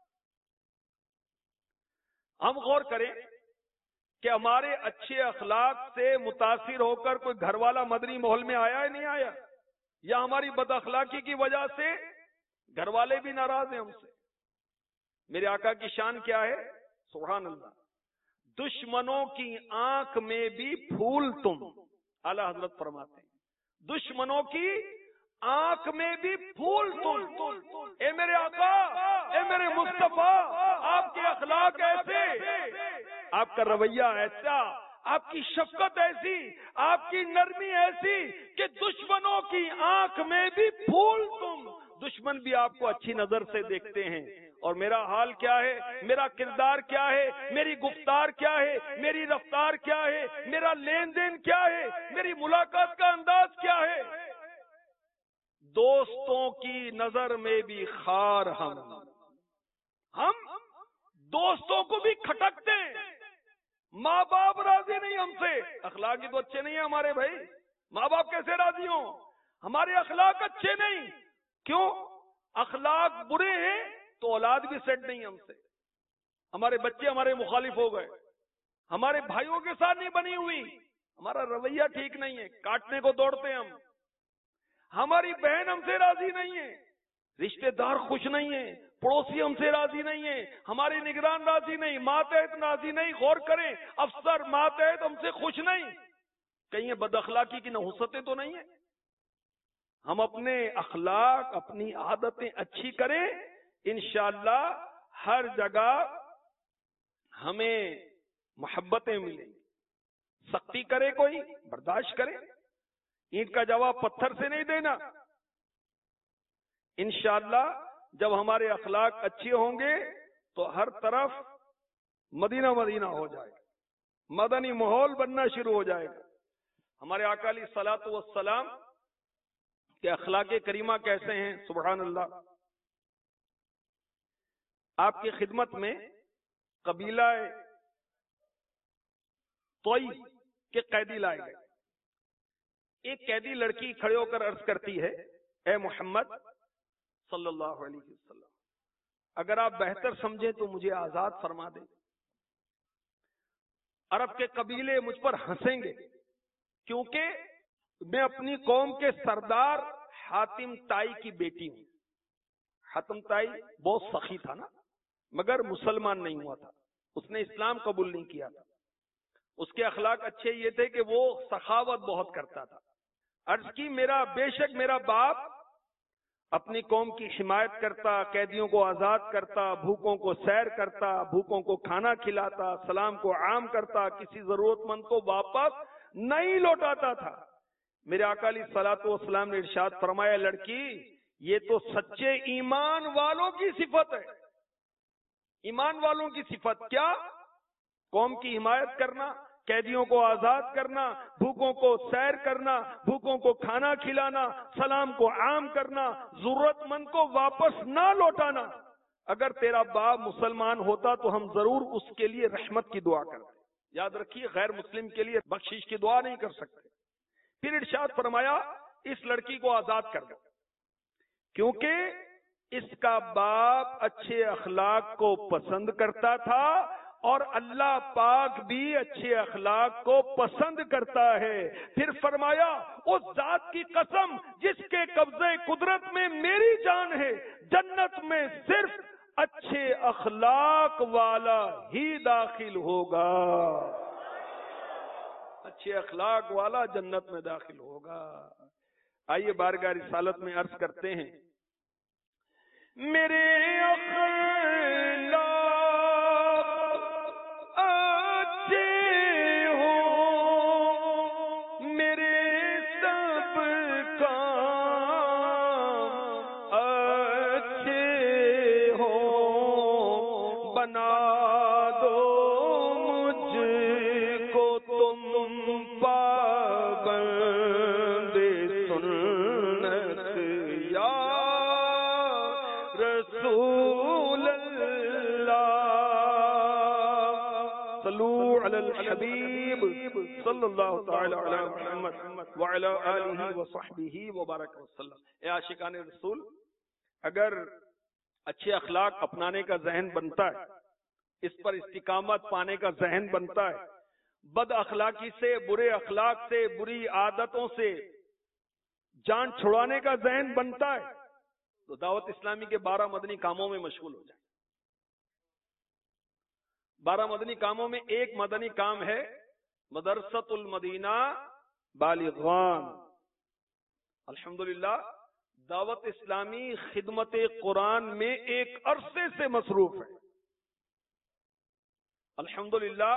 ہم غور کریں کہ ہمارے اچھے اخلاق سے متاثر ہو کر کوئی گھر والا مدنی ماحول میں آیا ہے نہیں آیا, یا ہماری بد اخلاقی کی وجہ سے گھر والے بھی ناراض ہیں ہم سے. میرے آقا کی شان کیا ہے؟ سبحان اللہ. دشمنوں کی آنکھ میں بھی پھول تم, اعلی حضرت فرماتے ہیں, دشمنوں کی آنکھ میں بھی پھول تم. اے میرے آقا, اے میرے مصطفیٰ, آپ کے اخلاق ایسے, آپ کا رویہ ایسا, آپ کی شفقت ایسی, آپ کی نرمی ایسی کہ دشمنوں کی آنکھ میں بھی پھول تم. دشمن بھی آپ کو اچھی نظر سے دیکھتے ہیں. اور میرا حال کیا ہے, میرا کردار کیا ہے, میری گفتار کیا ہے, میری رفتار کیا ہے, میرا لین دین کیا ہے, میری ملاقات کا انداز کیا ہے؟ دوستوں کی نظر میں بھی خار ہم ہم دوستوں کو بھی کھٹکتے ہیں. ماں باپ راضی نہیں ہم سے, اخلاق تو اچھے نہیں ہیں ہمارے بھائی. ماں باپ کیسے راضی ہوں؟ ہمارے اخلاق اچھے نہیں. کیوں؟ اخلاق برے ہیں تو اولاد بھی سیٹ نہیں ہم سے. ہمارے بچے ہمارے مخالف ہو گئے, ہمارے بھائیوں کے ساتھ نہیں بنی ہوئی, ہمارا رویہ ٹھیک نہیں ہے, کاٹنے کو دوڑتے ہم. ہماری بہن ہم سے راضی نہیں ہے, رشتہ دار خوش نہیں ہیں, پڑوسی ہم سے راضی نہیں ہیں, ہمارے نگران راضی نہیں, ماتحت راضی نہیں. غور کریں, افسر ماتحت ہم سے خوش نہیں. کہیں بد اخلاقی کی نحوستیں تو نہیں ہیں؟ ہم اپنے اخلاق, اپنی عادتیں اچھی کریں, انشاءاللہ ہر جگہ ہمیں محبتیں ملیں. سختی کرے کوئی برداشت کرے, اینٹ کا جواب پتھر سے نہیں دینا. انشاءاللہ جب ہمارے اخلاق اچھے ہوں گے تو ہر طرف مدینہ مدینہ ہو جائے گا, مدنی ماحول بننا شروع ہو جائے گا. ہمارے آقا علیہ الصلوۃ والسلام کے اخلاق کریمہ کیسے ہیں؟ سبحان اللہ. آپ کی خدمت میں قبیلہ طوئی کے قیدی لائے گئے. ایک قیدی لڑکی کھڑے ہو کر عرض کرتی ہے, اے محمد صلی اللہ علیہ وسلم, اگر آپ بہتر سمجھیں تو مجھے آزاد فرما دیں. عرب کے قبیلے مجھ پر ہنسیں گے کیونکہ میں اپنی قوم کے سردار حاتم تائی کی بیٹی ہوں. حاتم تائی بہت سخی تھا نا, مگر مسلمان نہیں ہوا تھا, اس نے اسلام قبول نہیں کیا تھا. اس کے اخلاق اچھے یہ تھے کہ وہ سخاوت بہت کرتا تھا. عرض کی, میرا بے شک میرا باپ اپنی قوم کی حمایت کرتا, قیدیوں کو آزاد کرتا, بھوکوں کو سیر کرتا, بھوکوں کو کھانا کھلاتا, سلام کو عام کرتا, کسی ضرورت مند کو واپس نہیں لوٹاتا تھا. میرے آقا علیہ الصلوۃ والسلام نے ارشاد فرمایا, لڑکی یہ تو سچے ایمان والوں کی صفت ہے. ایمان والوں کی صفت کیا؟ قوم کی حمایت کرنا, قیدیوں کو آزاد کرنا, بھوکوں کو سیر کرنا, بھوکوں کو کھانا کھلانا, سلام کو عام کرنا, ضرورت مند کو واپس نہ لوٹانا. اگر تیرا باپ مسلمان ہوتا تو ہم ضرور اس کے لیے رحمت کی دعا کرتے. یاد رکھیے غیر مسلم کے لیے بخشش کی دعا نہیں کر سکتے. پھر ارشاد فرمایا اس لڑکی کو آزاد کر دو کیونکہ اس کا باپ اچھے اخلاق کو پسند کرتا تھا اور اللہ پاک بھی اچھے اخلاق کو پسند کرتا ہے. پھر فرمایا اس ذات کی قسم جس کے قبضے قدرت میں میری جان ہے، جنت میں صرف اچھے اخلاق والا ہی داخل ہوگا. اچھے اخلاق والا جنت میں داخل ہوگا. آئیے بارگاہ رسالت میں عرض کرتے ہیں میرے اخلاق الحبیب صلی اللہ تعالی علی محمد وعلی آلہ وصحبہ وبارک وسلم. اے عاشقان رسول، اگر اچھے اخلاق اپنانے کا ذہن بنتا ہے، اس پر استقامت پانے کا ذہن بنتا ہے، بد اخلاقی سے، برے اخلاق سے، بری عادتوں سے جان چھڑانے کا ذہن بنتا ہے، تو دعوت اسلامی کے بارہ مدنی کاموں میں مشغول ہو جائے. بارہ مدنی کاموں میں ایک مدنی کام ہے مدرسۃ المدینہ بالغان. الحمدللہ دعوت اسلامی خدمت قرآن میں ایک عرصے سے مصروف ہے. الحمدللہ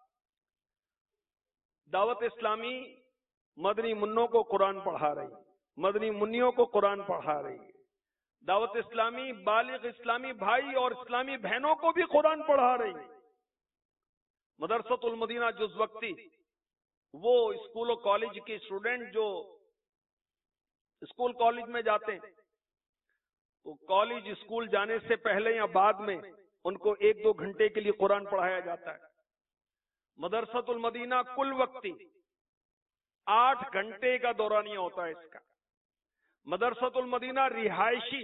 دعوت اسلامی مدنی منوں کو قرآن پڑھا رہی ہے، مدنی منیوں کو قرآن پڑھا رہی ہے. دعوت اسلامی بالغ اسلامی بھائی اور اسلامی بہنوں کو بھی قرآن پڑھا رہی ہے. مدرسۃ المدینہ جز وقتی وہ اسکول و کالج کے اسٹوڈنٹ جو اسکول کالج میں جاتے ہیں تو کالج اسکول جانے سے پہلے یا بعد میں ان کو ایک دو گھنٹے کے لیے قرآن پڑھایا جاتا ہے. مدرسۃ المدینہ کل وقتی آٹھ گھنٹے کا دورانیہ ہوتا ہے اس کا. مدرسۃ المدینہ رہائشی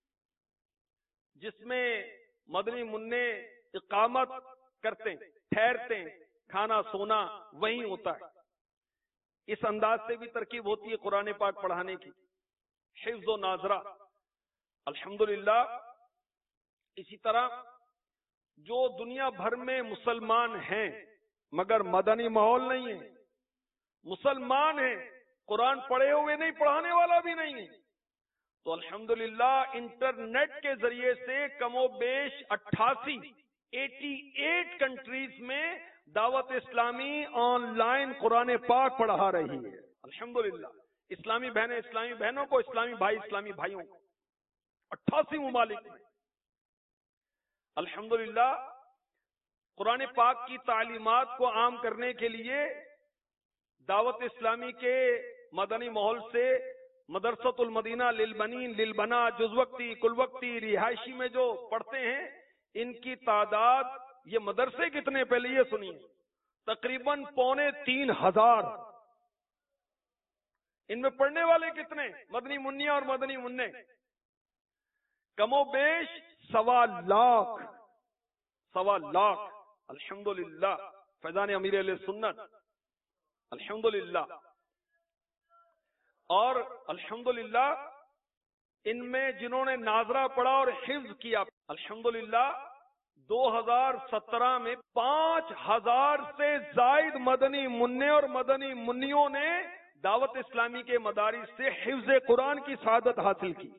جس میں مدنی منع اقامت کرتے ہیں، ٹھہرتے ہیں، کھانا سونا وہیں ہوتا ہے. اس انداز سے بھی ترکیب ہوتی ہے قرآن پاک پڑھانے کی، حفظ و ناظرہ. الحمدللہ اسی طرح جو دنیا بھر میں مسلمان ہیں مگر مدنی ماحول نہیں ہے، مسلمان ہیں قرآن پڑھے ہوئے نہیں، پڑھانے والا بھی نہیں ہے، تو الحمدللہ انٹرنیٹ کے ذریعے سے کم و بیش اٹھاسی ایٹی ایٹ کنٹریز میں دعوت اسلامی آن لائن قرآن پاک پڑھا رہی ہے. الحمدللہ اسلامی بہنیں اسلامی بہنوں کو، اسلامی بھائی اسلامی بھائیوں کو اٹھاسی ممالک میں. الحمدللہ قرآن پاک کی تعلیمات کو عام کرنے کے لیے دعوت اسلامی کے مدنی ماحول سے مدرسۃ المدینہ للبنین للبنا جز وقتی کل وقتی رہائشی میں جو پڑھتے ہیں ان کی تعداد، یہ مدرسے کتنے پہلے یہ سنیے، تقریباً پونے تین ہزار. ان میں پڑھنے والے کتنے؟ مدنی منیا اور مدنی منع کم و بیش سوا لاکھ سوا لاکھ. الحمدللہ فیضان امیر علیہ سنت. الحمدللہ اور الحمدللہ ان میں جنہوں نے ناظرہ پڑھا اور حفظ کیا، الحمدللہ دو ہزار سترہ میں پانچ ہزار سے زائد مدنی منع اور مدنی منیوں نے دعوت اسلامی کے مدارس سے حفظ قرآن کی سعادت حاصل کی.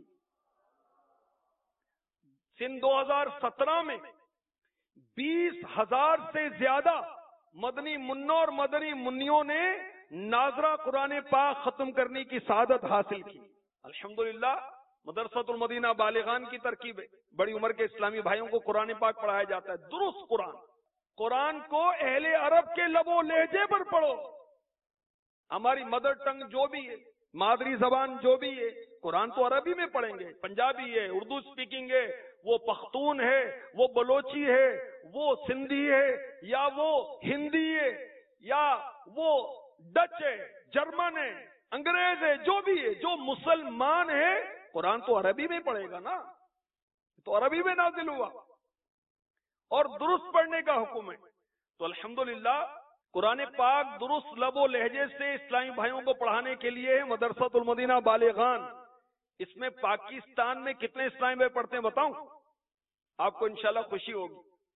سن دو ہزار سترہ میں بیس ہزار سے زیادہ مدنی منوں اور مدنی منیوں نے ناظرہ قرآن پاک ختم کرنے کی سعادت حاصل کی. الحمدللہ مدرسۃ المدینہ بالغان کی ترکیب ہے. بڑی عمر کے اسلامی بھائیوں کو قرآن پاک پڑھایا جاتا ہے. درست قرآن قرآن کو اہل عرب کے لب و لہجے پر پڑھو. ہماری مدر ٹنگ جو بھی ہے، مادری زبان جو بھی ہے، قرآن تو عربی میں پڑھیں گے، پنجابی ہے، اردو سپیکنگ ہے، وہ پختون ہے، وہ بلوچی ہے، وہ سندھی ہے، یا وہ ہندی ہے، یا وہ ڈچ ہے، جرمن ہے، انگریز ہے، جو بھی ہے، جو مسلمان ہے، قرآن تو عربی میں پڑھے گا نا، تو عربی میں نازل ہوا اور درست پڑھنے کا حکم ہے. تو الحمدللہ قرآن پاک درست لب و لہجے سے اسلامی بھائیوں کو پڑھانے کے لیے مدرسۃ المدینہ بالغان. اس میں پاکستان میں کتنے اسلامی بھائی پڑھتے ہیں بتاؤں؟ آپ کو انشاءاللہ خوشی ہوگی.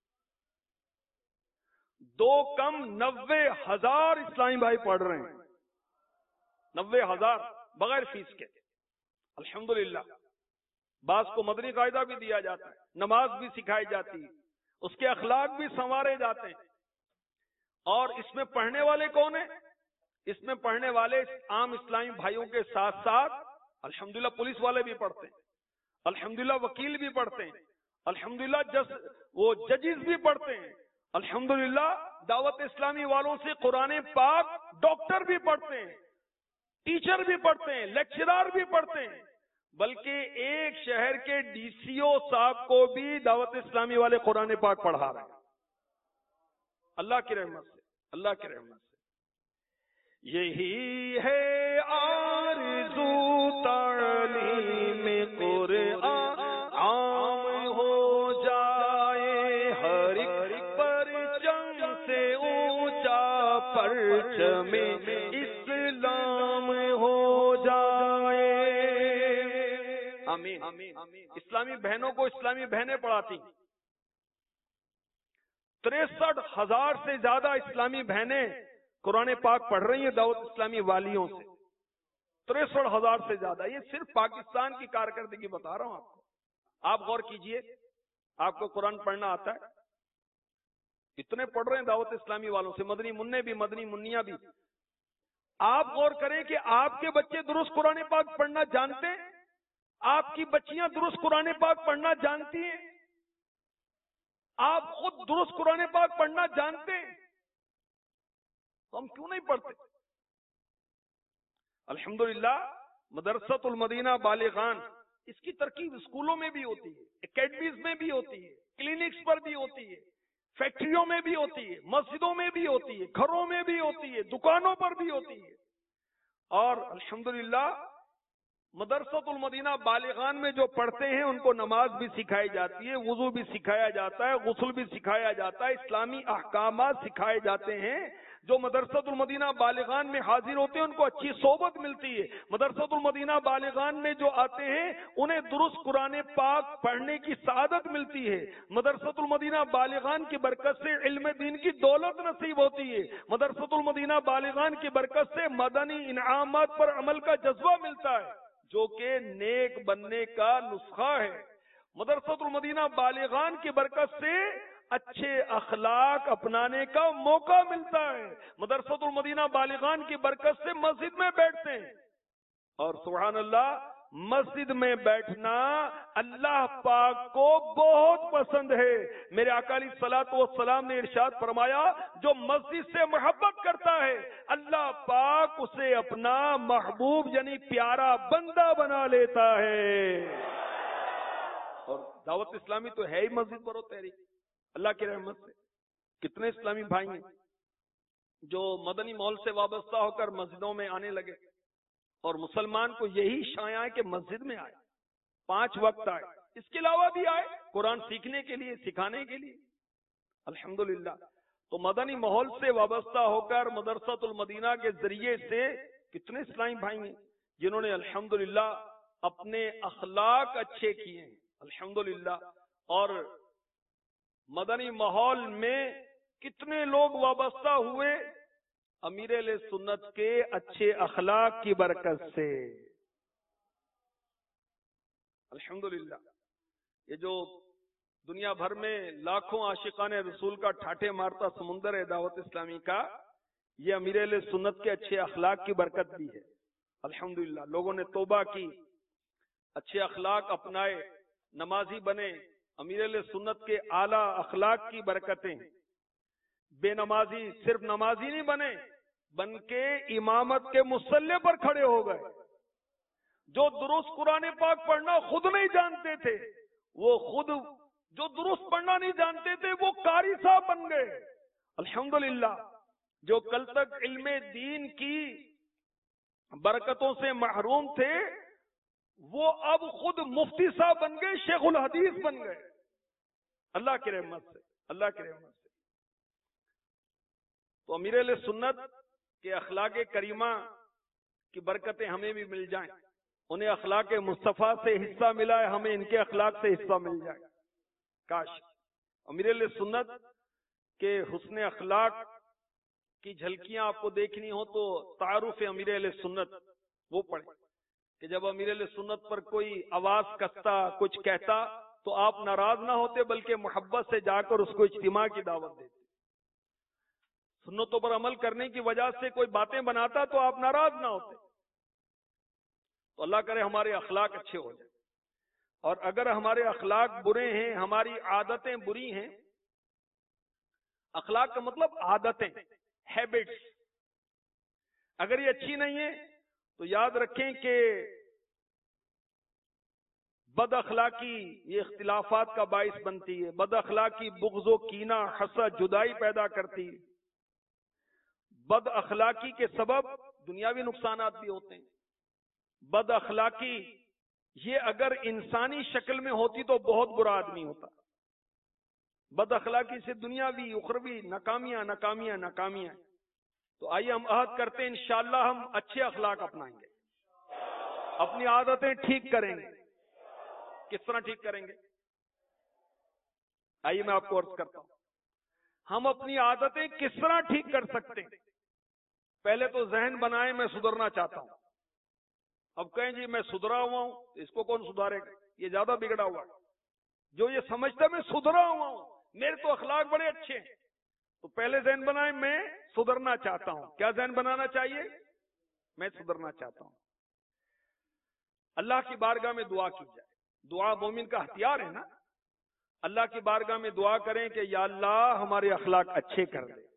دو کم نوے ہزار اسلامی بھائی پڑھ رہے ہیں. نوے ہزار بغیر فیس کے. الحمدللہ. بعض کو مدنی قاعدہ بھی دیا جاتا ہے، نماز بھی سکھائی جاتی ہے، اس کے اخلاق بھی سنوارے جاتے ہیں. اور اس میں پڑھنے والے کون ہیں؟ اس میں پڑھنے والے عام اسلامی بھائیوں کے ساتھ ساتھ الحمدللہ پولیس والے بھی پڑھتے ہیں، الحمدللہ وکیل بھی پڑھتے ہیں، الحمدللہ جس وہ ججز بھی پڑھتے ہیں، الحمدللہ دعوت اسلامی والوں سے قرآن پاک ڈاکٹر بھی پڑھتے ہیں، ٹیچر بھی پڑھتے ہیں، لیکچرار بھی پڑھتے ہیں، بلکہ ایک شہر کے ڈی سی او صاحب کو بھی دعوت اسلامی والے قرآن پاک پڑھا رہے ہیں. اللہ کی رحمت سے، اللہ کی رحمت سے. یہی ہے آرزو تعلیم قرآن عام ہو جائے، ہر ایک پرچم سے اونچا پرچم اسلام ہو جائے. آمین. اسلامی بہنوں کو اسلامی بہنیں پڑھاتی. تریسٹھ ہزار سے زیادہ اسلامی بہنیں قرآن پاک پڑھ رہی ہیں دعوت اسلامی والیوں سے. تریسٹھ ہزار سے زیادہ. یہ صرف پاکستان کی کارکردگی بتا رہا ہوں آپ کو. آپ غور کیجئے، آپ کو قرآن پڑھنا آتا ہے؟ اتنے پڑھ رہے ہیں دعوت اسلامی والوں سے، مدنی منع بھی، مدنی منیا بھی. آپ غور کریں کہ آپ کے بچے درست قرآن پاک پڑھنا جانتے ہیں؟ آپ کی بچیاں درست قرآن پاک پڑھنا جانتی ہیں؟ آپ خود درست قرآن پاک پڑھنا جانتے ہیں؟ تو ہم کیوں نہیں پڑھتے؟ الحمدللہ مدرسۃ المدینہ بالغان، اس کی ترکیب اسکولوں میں بھی ہوتی ہے، اکیڈمیز میں بھی ہوتی ہے، کلینکس پر بھی ہوتی ہے، فیکٹریوں میں بھی ہوتی ہے، مسجدوں میں بھی ہوتی ہے، گھروں میں بھی ہوتی ہے، دکانوں پر بھی ہوتی ہے. اور الحمدللہ مدرسۃ المدینہ بالغان میں جو پڑھتے ہیں ان کو نماز بھی سکھائی جاتی ہے، وضو بھی سکھایا جاتا ہے، غسل بھی سکھایا جاتا ہے، اسلامی احکامات سکھائے جاتے ہیں. جو مدرسۃ المدینہ بالغان میں حاضر ہوتے ہیں ان کو اچھی صحبت ملتی ہے. مدرسۃ المدینہ بالغان میں جو آتے ہیں انہیں درست قرآن پاک پڑھنے کی سعادت ملتی ہے. مدرسۃ المدینہ بالغان کی برکت سے علم دین کی دولت نصیب ہوتی ہے. مدرسۃ المدینہ بالغان کی برکت سے مدنی انعامات پر عمل کا جذبہ ملتا ہے، جو کہ نیک بننے کا نسخہ ہے. مدرسۃ المدینہ بالغان کی برکت سے اچھے اخلاق اپنانے کا موقع ملتا ہے. مدرسۃ المدینہ بالغان کی برکت سے مسجد میں بیٹھتے ہیں، اور سبحان اللہ مسجد میں بیٹھنا اللہ پاک کو بہت پسند ہے. میرے آقا علیہ الصلوۃ والسلام نے ارشاد فرمایا، جو مسجد سے محبت کرتا ہے اللہ پاک اسے اپنا محبوب یعنی پیارا بندہ بنا لیتا ہے. اور دعوت اسلامی تو ہے ہی مسجد پر و تحریک. اللہ کی رحمت سے کتنے اسلامی بھائی ہیں جو مدنی ماحول سے وابستہ ہو کر مسجدوں میں آنے لگے، اور مسلمان کو یہی شایع ہے کہ مسجد میں آئے، پانچ وقت آئے، اس کے علاوہ بھی آئے قرآن سیکھنے کے لیے، سکھانے کے لیے. الحمدللہ. تو مدنی ماحول سے وابستہ ہو کر مدرسۃ المدینہ کے ذریعے سے کتنے اسلامی بھائی ہیں جنہوں نے الحمدللہ اپنے اخلاق اچھے کیے ہیں. الحمدللہ. اور مدنی ماحول میں کتنے لوگ وابستہ ہوئے امیر اہل سنت کے اچھے اخلاق کی برکت سے. الحمدللہ. یہ جو دنیا بھر میں لاکھوں عاشقان رسول کا ٹھاٹھے مارتا سمندر ہے دعوت اسلامی کا، یہ امیر اہل سنت کے اچھے اخلاق کی برکت بھی ہے. الحمدللہ. لوگوں نے توبہ کی، اچھے اخلاق اپنائے، نمازی بنے. امیر اہل سنت کے اعلیٰ اخلاق کی برکتیں. بے نمازی صرف نمازی نہیں بنے، بن کے امامت کے مصلی پر کھڑے ہو گئے. جو درست قرآن پاک پڑھنا خود نہیں جانتے تھے وہ خود جو درست پڑھنا نہیں جانتے تھے وہ قاری صاحب بن گئے. الحمدللہ جو کل تک علم دین کی برکتوں سے محروم تھے وہ اب خود مفتی صاحب بن گئے, شیخ الحدیث بن گئے, اللہ کی رحمت سے, اللہ کی رحمت سے. تو امیر اہل سنت کے اخلاق کریمہ کی برکتیں ہمیں بھی مل جائیں, انہیں اخلاق مصطفیٰ سے حصہ ملا ہے, ہمیں ان کے اخلاق سے حصہ مل جائے. کاش امیر اہل سنت کے حسن اخلاق کی جھلکیاں آپ کو دیکھنی ہو تو تعارف امیر اہل سنت وہ پڑھیں کہ جب امیر اہل سنت پر کوئی آواز کستا, کچھ کہتا تو آپ ناراض نہ ہوتے بلکہ محبت سے جا کر اس کو اجتماع کی دعوت دیتے. سنتوں پر عمل کرنے کی وجہ سے کوئی باتیں بناتا تو آپ ناراض نہ ہوتے. تو اللہ کرے ہمارے اخلاق اچھے ہو جائیں, اور اگر ہمارے اخلاق برے ہیں, ہماری عادتیں بری ہیں, اخلاق کا مطلب عادتیں, ہیبٹس, اگر یہ اچھی نہیں ہے تو یاد رکھیں کہ بد اخلاقی یہ اختلافات کا باعث بنتی ہے. بد اخلاقی بغض و کینہ, حسد, جدائی پیدا کرتی ہے. بد اخلاقی کے سبب دنیاوی نقصانات بھی ہوتے ہیں. بد اخلاقی یہ اگر انسانی شکل میں ہوتی تو بہت برا آدمی ہوتا. بد اخلاقی سے دنیاوی اخروی ناکامیاں ناکامیاں ناکامیاں. تو آئیے ہم عہد کرتے ہیں انشاءاللہ ہم اچھے اخلاق اپنائیں گے, اپنی عادتیں ٹھیک کریں گے. کس طرح ٹھیک کریں گے؟ آئیے میں آپ کو عرض کرتا ہوں. ہم اپنی عادتیں کس طرح ٹھیک کر سکتے ہیں؟ پہلے تو ذہن بنائیں میں سدھرنا چاہتا ہوں. اب کہیں جی میں سدھرا ہوا ہوں, اس کو کون سدھارے گا, یہ زیادہ بگڑا ہوا ہے. جو یہ سمجھتا ہے میں سدھرا ہوا ہوں, میرے تو اخلاق بڑے اچھے ہیں, تو پہلے ذہن بنائیں میں سدھرنا چاہتا ہوں. کیا ذہن بنانا چاہیے؟ میں سدھرنا چاہتا ہوں. اللہ کی بارگاہ میں دعا کی جائے. دعا مومن کا ہتھیار ہے نا. اللہ کی بارگاہ میں دعا کریں کہ یا اللہ ہمارے اخلاق اچھے کر دے.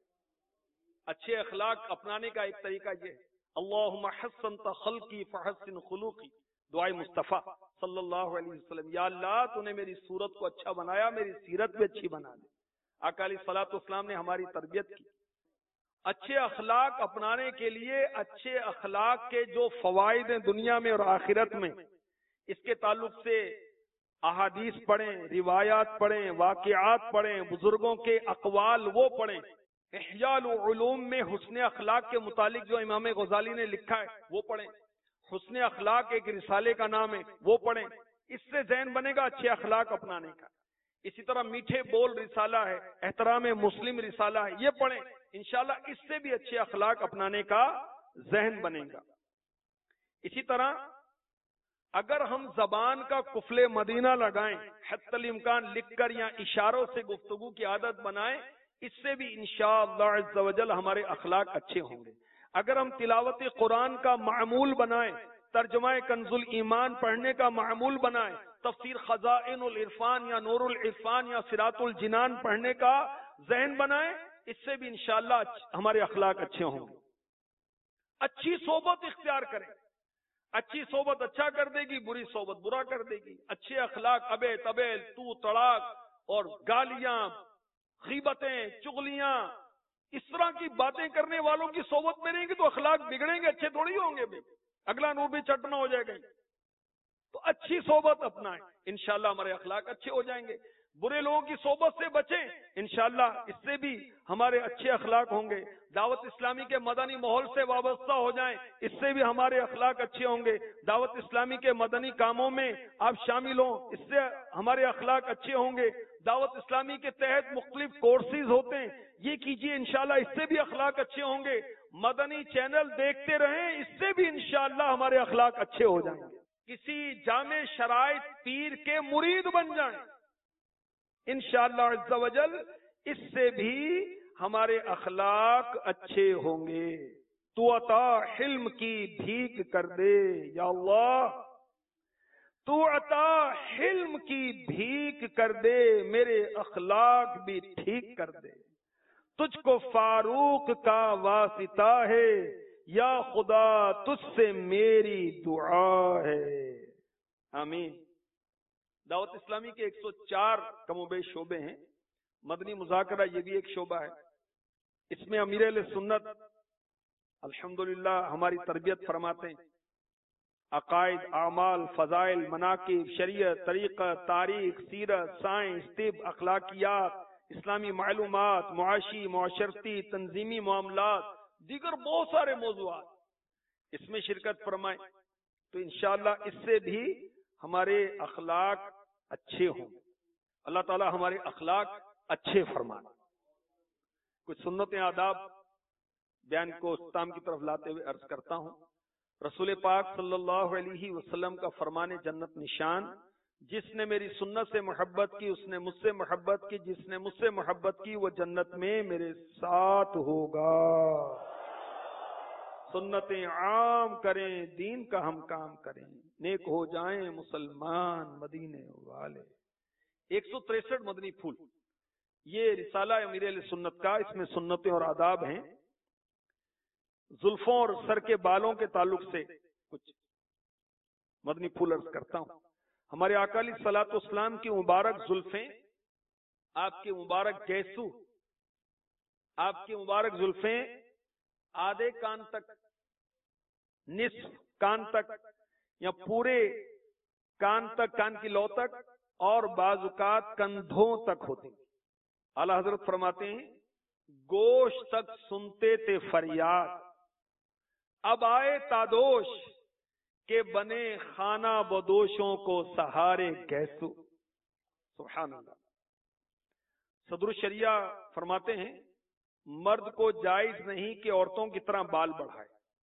اچھے اخلاق اپنانے کا ایک طریقہ یہ ہے, اللہم حسنت خلقی فحسن خلوقی, دعائے مصطفیٰ صلی اللہ علیہ وسلم. یا اللہ تو نے میری صورت کو اچھا بنایا, میری سیرت بھی اچھی بنا دے. آقا علیہ الصلوۃ والسلام نے ہماری تربیت کی. اچھے اخلاق اپنانے کے لیے اچھے اخلاق کے جو فوائد ہیں دنیا میں اور آخرت میں, اس کے تعلق سے احادیث پڑھیں, روایات پڑھیں, واقعات پڑھیں, بزرگوں کے اقوال وہ پڑھیں. احیاء العلوم میں حسن اخلاق کے متعلق جو امام غزالی نے لکھا ہے وہ پڑھیں. حسن اخلاق ایک رسالے کا نام ہے, وہ پڑھیں. اس سے ذہن بنے گا اچھے اخلاق اپنانے کا. اسی طرح میٹھے بول رسالہ ہے, احترام مسلم رسالہ ہے, یہ پڑھیں. انشاءاللہ اس سے بھی اچھے اخلاق اپنانے کا ذہن بنے گا. اسی طرح اگر ہم زبان کا قفل مدینہ لگائیں, حتی الامکان لکھ کر یا اشاروں سے گفتگو کی عادت بنائیں, اس سے بھی انشاءاللہ عز و جل ہمارے اخلاق اچھے ہوں گے. اگر ہم تلاوت قرآن کا معمول بنائیں, ترجمہ کنز الایمان پڑھنے کا معمول بنائیں, تفسیر خزائن العرفان یا نور العرفان یا صراط الجنان پڑھنے کا ذہن بنائیں, اس سے بھی انشاءاللہ ہمارے اخلاق اچھے ہوں گے. اچھی صحبت اختیار کریں. اچھی صحبت اچھا کر دے گی, بری صحبت برا کر دے گی. اچھے اخلاق ابے تبیل تو تڑاک اور گالیاں, غیبتیں, چغلیاں, اس طرح کی باتیں کرنے والوں کی صحبت میں رہیں گے تو اخلاق بگڑیں گے, اچھے تھوڑی ہوں گے. بھی اگلا نور بھی چٹنا ہو جائے گا. تو اچھی صحبت اپنائیں, انشاءاللہ ہمارے اخلاق اچھے ہو جائیں گے. برے لوگوں کی صحبت سے بچیں, انشاءاللہ اس سے بھی ہمارے اچھے اخلاق ہوں گے. دعوت اسلامی کے مدنی ماحول سے وابستہ ہو جائیں, اس سے بھی ہمارے اخلاق اچھے ہوں گے. دعوت اسلامی کے مدنی کاموں میں آپ شامل ہوں, اس سے ہمارے اخلاق اچھے ہوں گے. دعوت اسلامی کے تحت مختلف کورسز ہوتے ہیں, یہ کیجئے, انشاءاللہ اس سے بھی اخلاق اچھے ہوں گے. مدنی چینل دیکھتے رہیں, اس سے بھی انشاءاللہ ہمارے اخلاق اچھے ہو جائیں گے. کسی جامع شرائط پیر کے مرید بن جائیں, انشاءاللہ عز و جل اس سے بھی ہمارے اخلاق اچھے ہوں گے. تو عطا حلم کی بھیک کر دے یا اللہ, تو عطا حلم کی بھیک کر دے, میرے اخلاق بھی ٹھیک کر دے. تجھ کو فاروق کا واسطہ ہے یا خدا, تجھ سے میری دعا ہے. آمین. دعوت اسلامی کے ایک سو چار کم و بیش شعبے ہیں، مدنی مذاکرہ یہ بھی ایک شعبہ ہے۔ اس میں امیر اہل سنت الحمدللہ ہماری تربیت فرماتے ہیں، عقائد، اعمال، فضائل، مناقب، شریعت، طریقہ، تاریخ، سیرت، سائنس، طب، اخلاقیات، اسلامی معلومات، معاشی، معاشرتی، تنظیمی معاملات، دیگر بہت سارے موضوعات اس میں شرکت فرمائیں تو انشاءاللہ اس سے بھی ہمارے اخلاق اچھے ہوں۔ اللہ تعالی ہمارے اخلاق اچھے فرمائے۔ کچھ سنت آداب بیان کو اختتام کی طرف لاتے ہوئے عرض کرتا ہوں۔ رسول پاک صلی اللہ علیہ وسلم کا فرمان جنت نشان، جس نے میری سنت سے محبت کی اس نے مجھ سے محبت کی، جس نے مجھ سے محبت کی وہ جنت میں میرے ساتھ ہوگا۔ سنتیں عام کریں، دین کا ہم کام کریں، نیک ہو جائیں مسلمان مدینے والے۔ ایک سو تریسٹھ مدنی پھول، یہ رسالہ امیر اہل سنت کا، اس میں سنتیں اور آداب ہیں۔ زلفوں اور سر کے بالوں کے تعلق سے کچھ مدنی پھول عرض کرتا ہوں۔ ہمارے آقا علیہ الصلوۃ والسلام کی مبارک زلفیں، آپ کے مبارک گیسو، آپ کی مبارک زلفیں آدھے کان تک، نصف کان تک یا پورے کان تک، کان کی لو تک، اور بعض اوقات کندھوں تک ہوتی۔ اعلی حضرت فرماتے ہیں گوشت تک سنتے تھے فریاد، اب آئے تادوش کہ بنے خانہ بدوشوں کو سہارے گیسو۔ سبحان اللہ۔ صدر الشریعہ فرماتے ہیں مرد کو جائز نہیں کہ عورتوں کی طرح بال بڑھائے۔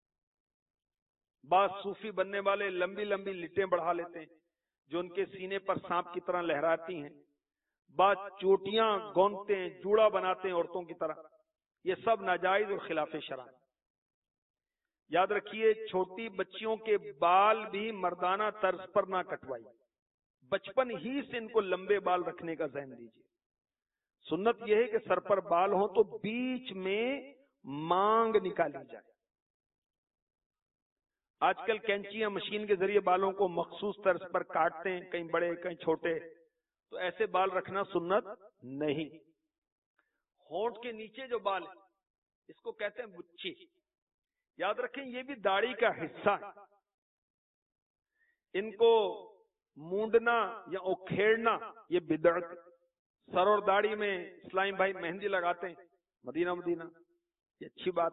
بعض صوفی بننے والے لمبی لمبی لٹیں بڑھا لیتے ہیں جو ان کے سینے پر سانپ کی طرح لہراتی ہیں، بعض چوٹیاں گونتے ہیں، جوڑا بناتے ہیں عورتوں کی طرح، یہ سب ناجائز اور خلاف شرع۔ یاد رکھیے چھوٹی بچیوں کے بال بھی مردانہ طرز پر نہ کٹوائیے، بچپن ہی سے ان کو لمبے بال رکھنے کا ذہن دیجیے۔ سنت یہ ہے کہ سر پر بال ہوں تو بیچ میں مانگ نکالی جائے۔ آج کل کینچیاں مشین کے ذریعے بالوں کو مخصوص طرز پر کاٹتے ہیں، کہیں بڑے کہیں چھوٹے، تو ایسے بال رکھنا سنت نہیں۔ ہونٹ کے نیچے جو بال ہے اس کو کہتے ہیں بچی، یاد رکھیں یہ بھی داڑھی کا حصہ ہے۔ ان کو مونڈنا یا اکھیڑنا یہ بدعت۔ سر اور داڑھی میں اسلام بھائی مہندی لگاتے ہیں، مدینہ مدینہ، یہ اچھی بات،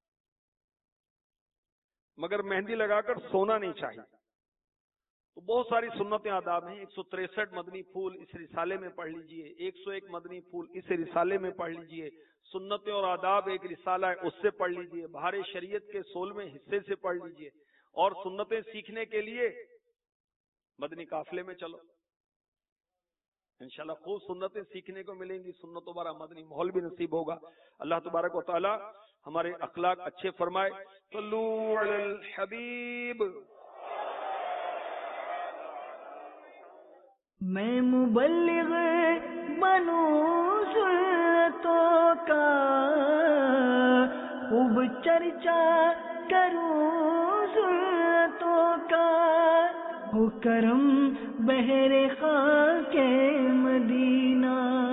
مگر مہندی لگا کر سونا نہیں چاہیے۔ تو بہت ساری سنتیں آداب ہیں۔ ایک سو تریسٹھ مدنی پھول اس رسالے میں پڑھ لیجئے، ایک سو ایک مدنی پھول اس رسالے میں پڑھ لیجئے، سنتیں اور آداب ایک رسالہ ہے اس سے پڑھ لیجئے، بہار شریعت کے سولہویں حصے سے پڑھ لیجئے، اور سنتیں سیکھنے کے لیے مدنی قافلے میں چلو، انشاءاللہ خوب سنتیں سیکھنے کو ملیں گی، سنتوں بارہ مدنی ماحول بھی نصیب ہوگا۔ اللہ تبارک و تعالی ہمارے اخلاق اچھے فرمائے۔ صلو علی الحبیب۔ میں مبلغ بنوں سنتوں کا، خوب چرچا کروں سنتوں کا، ہو کرم بہر خاک مدینہ۔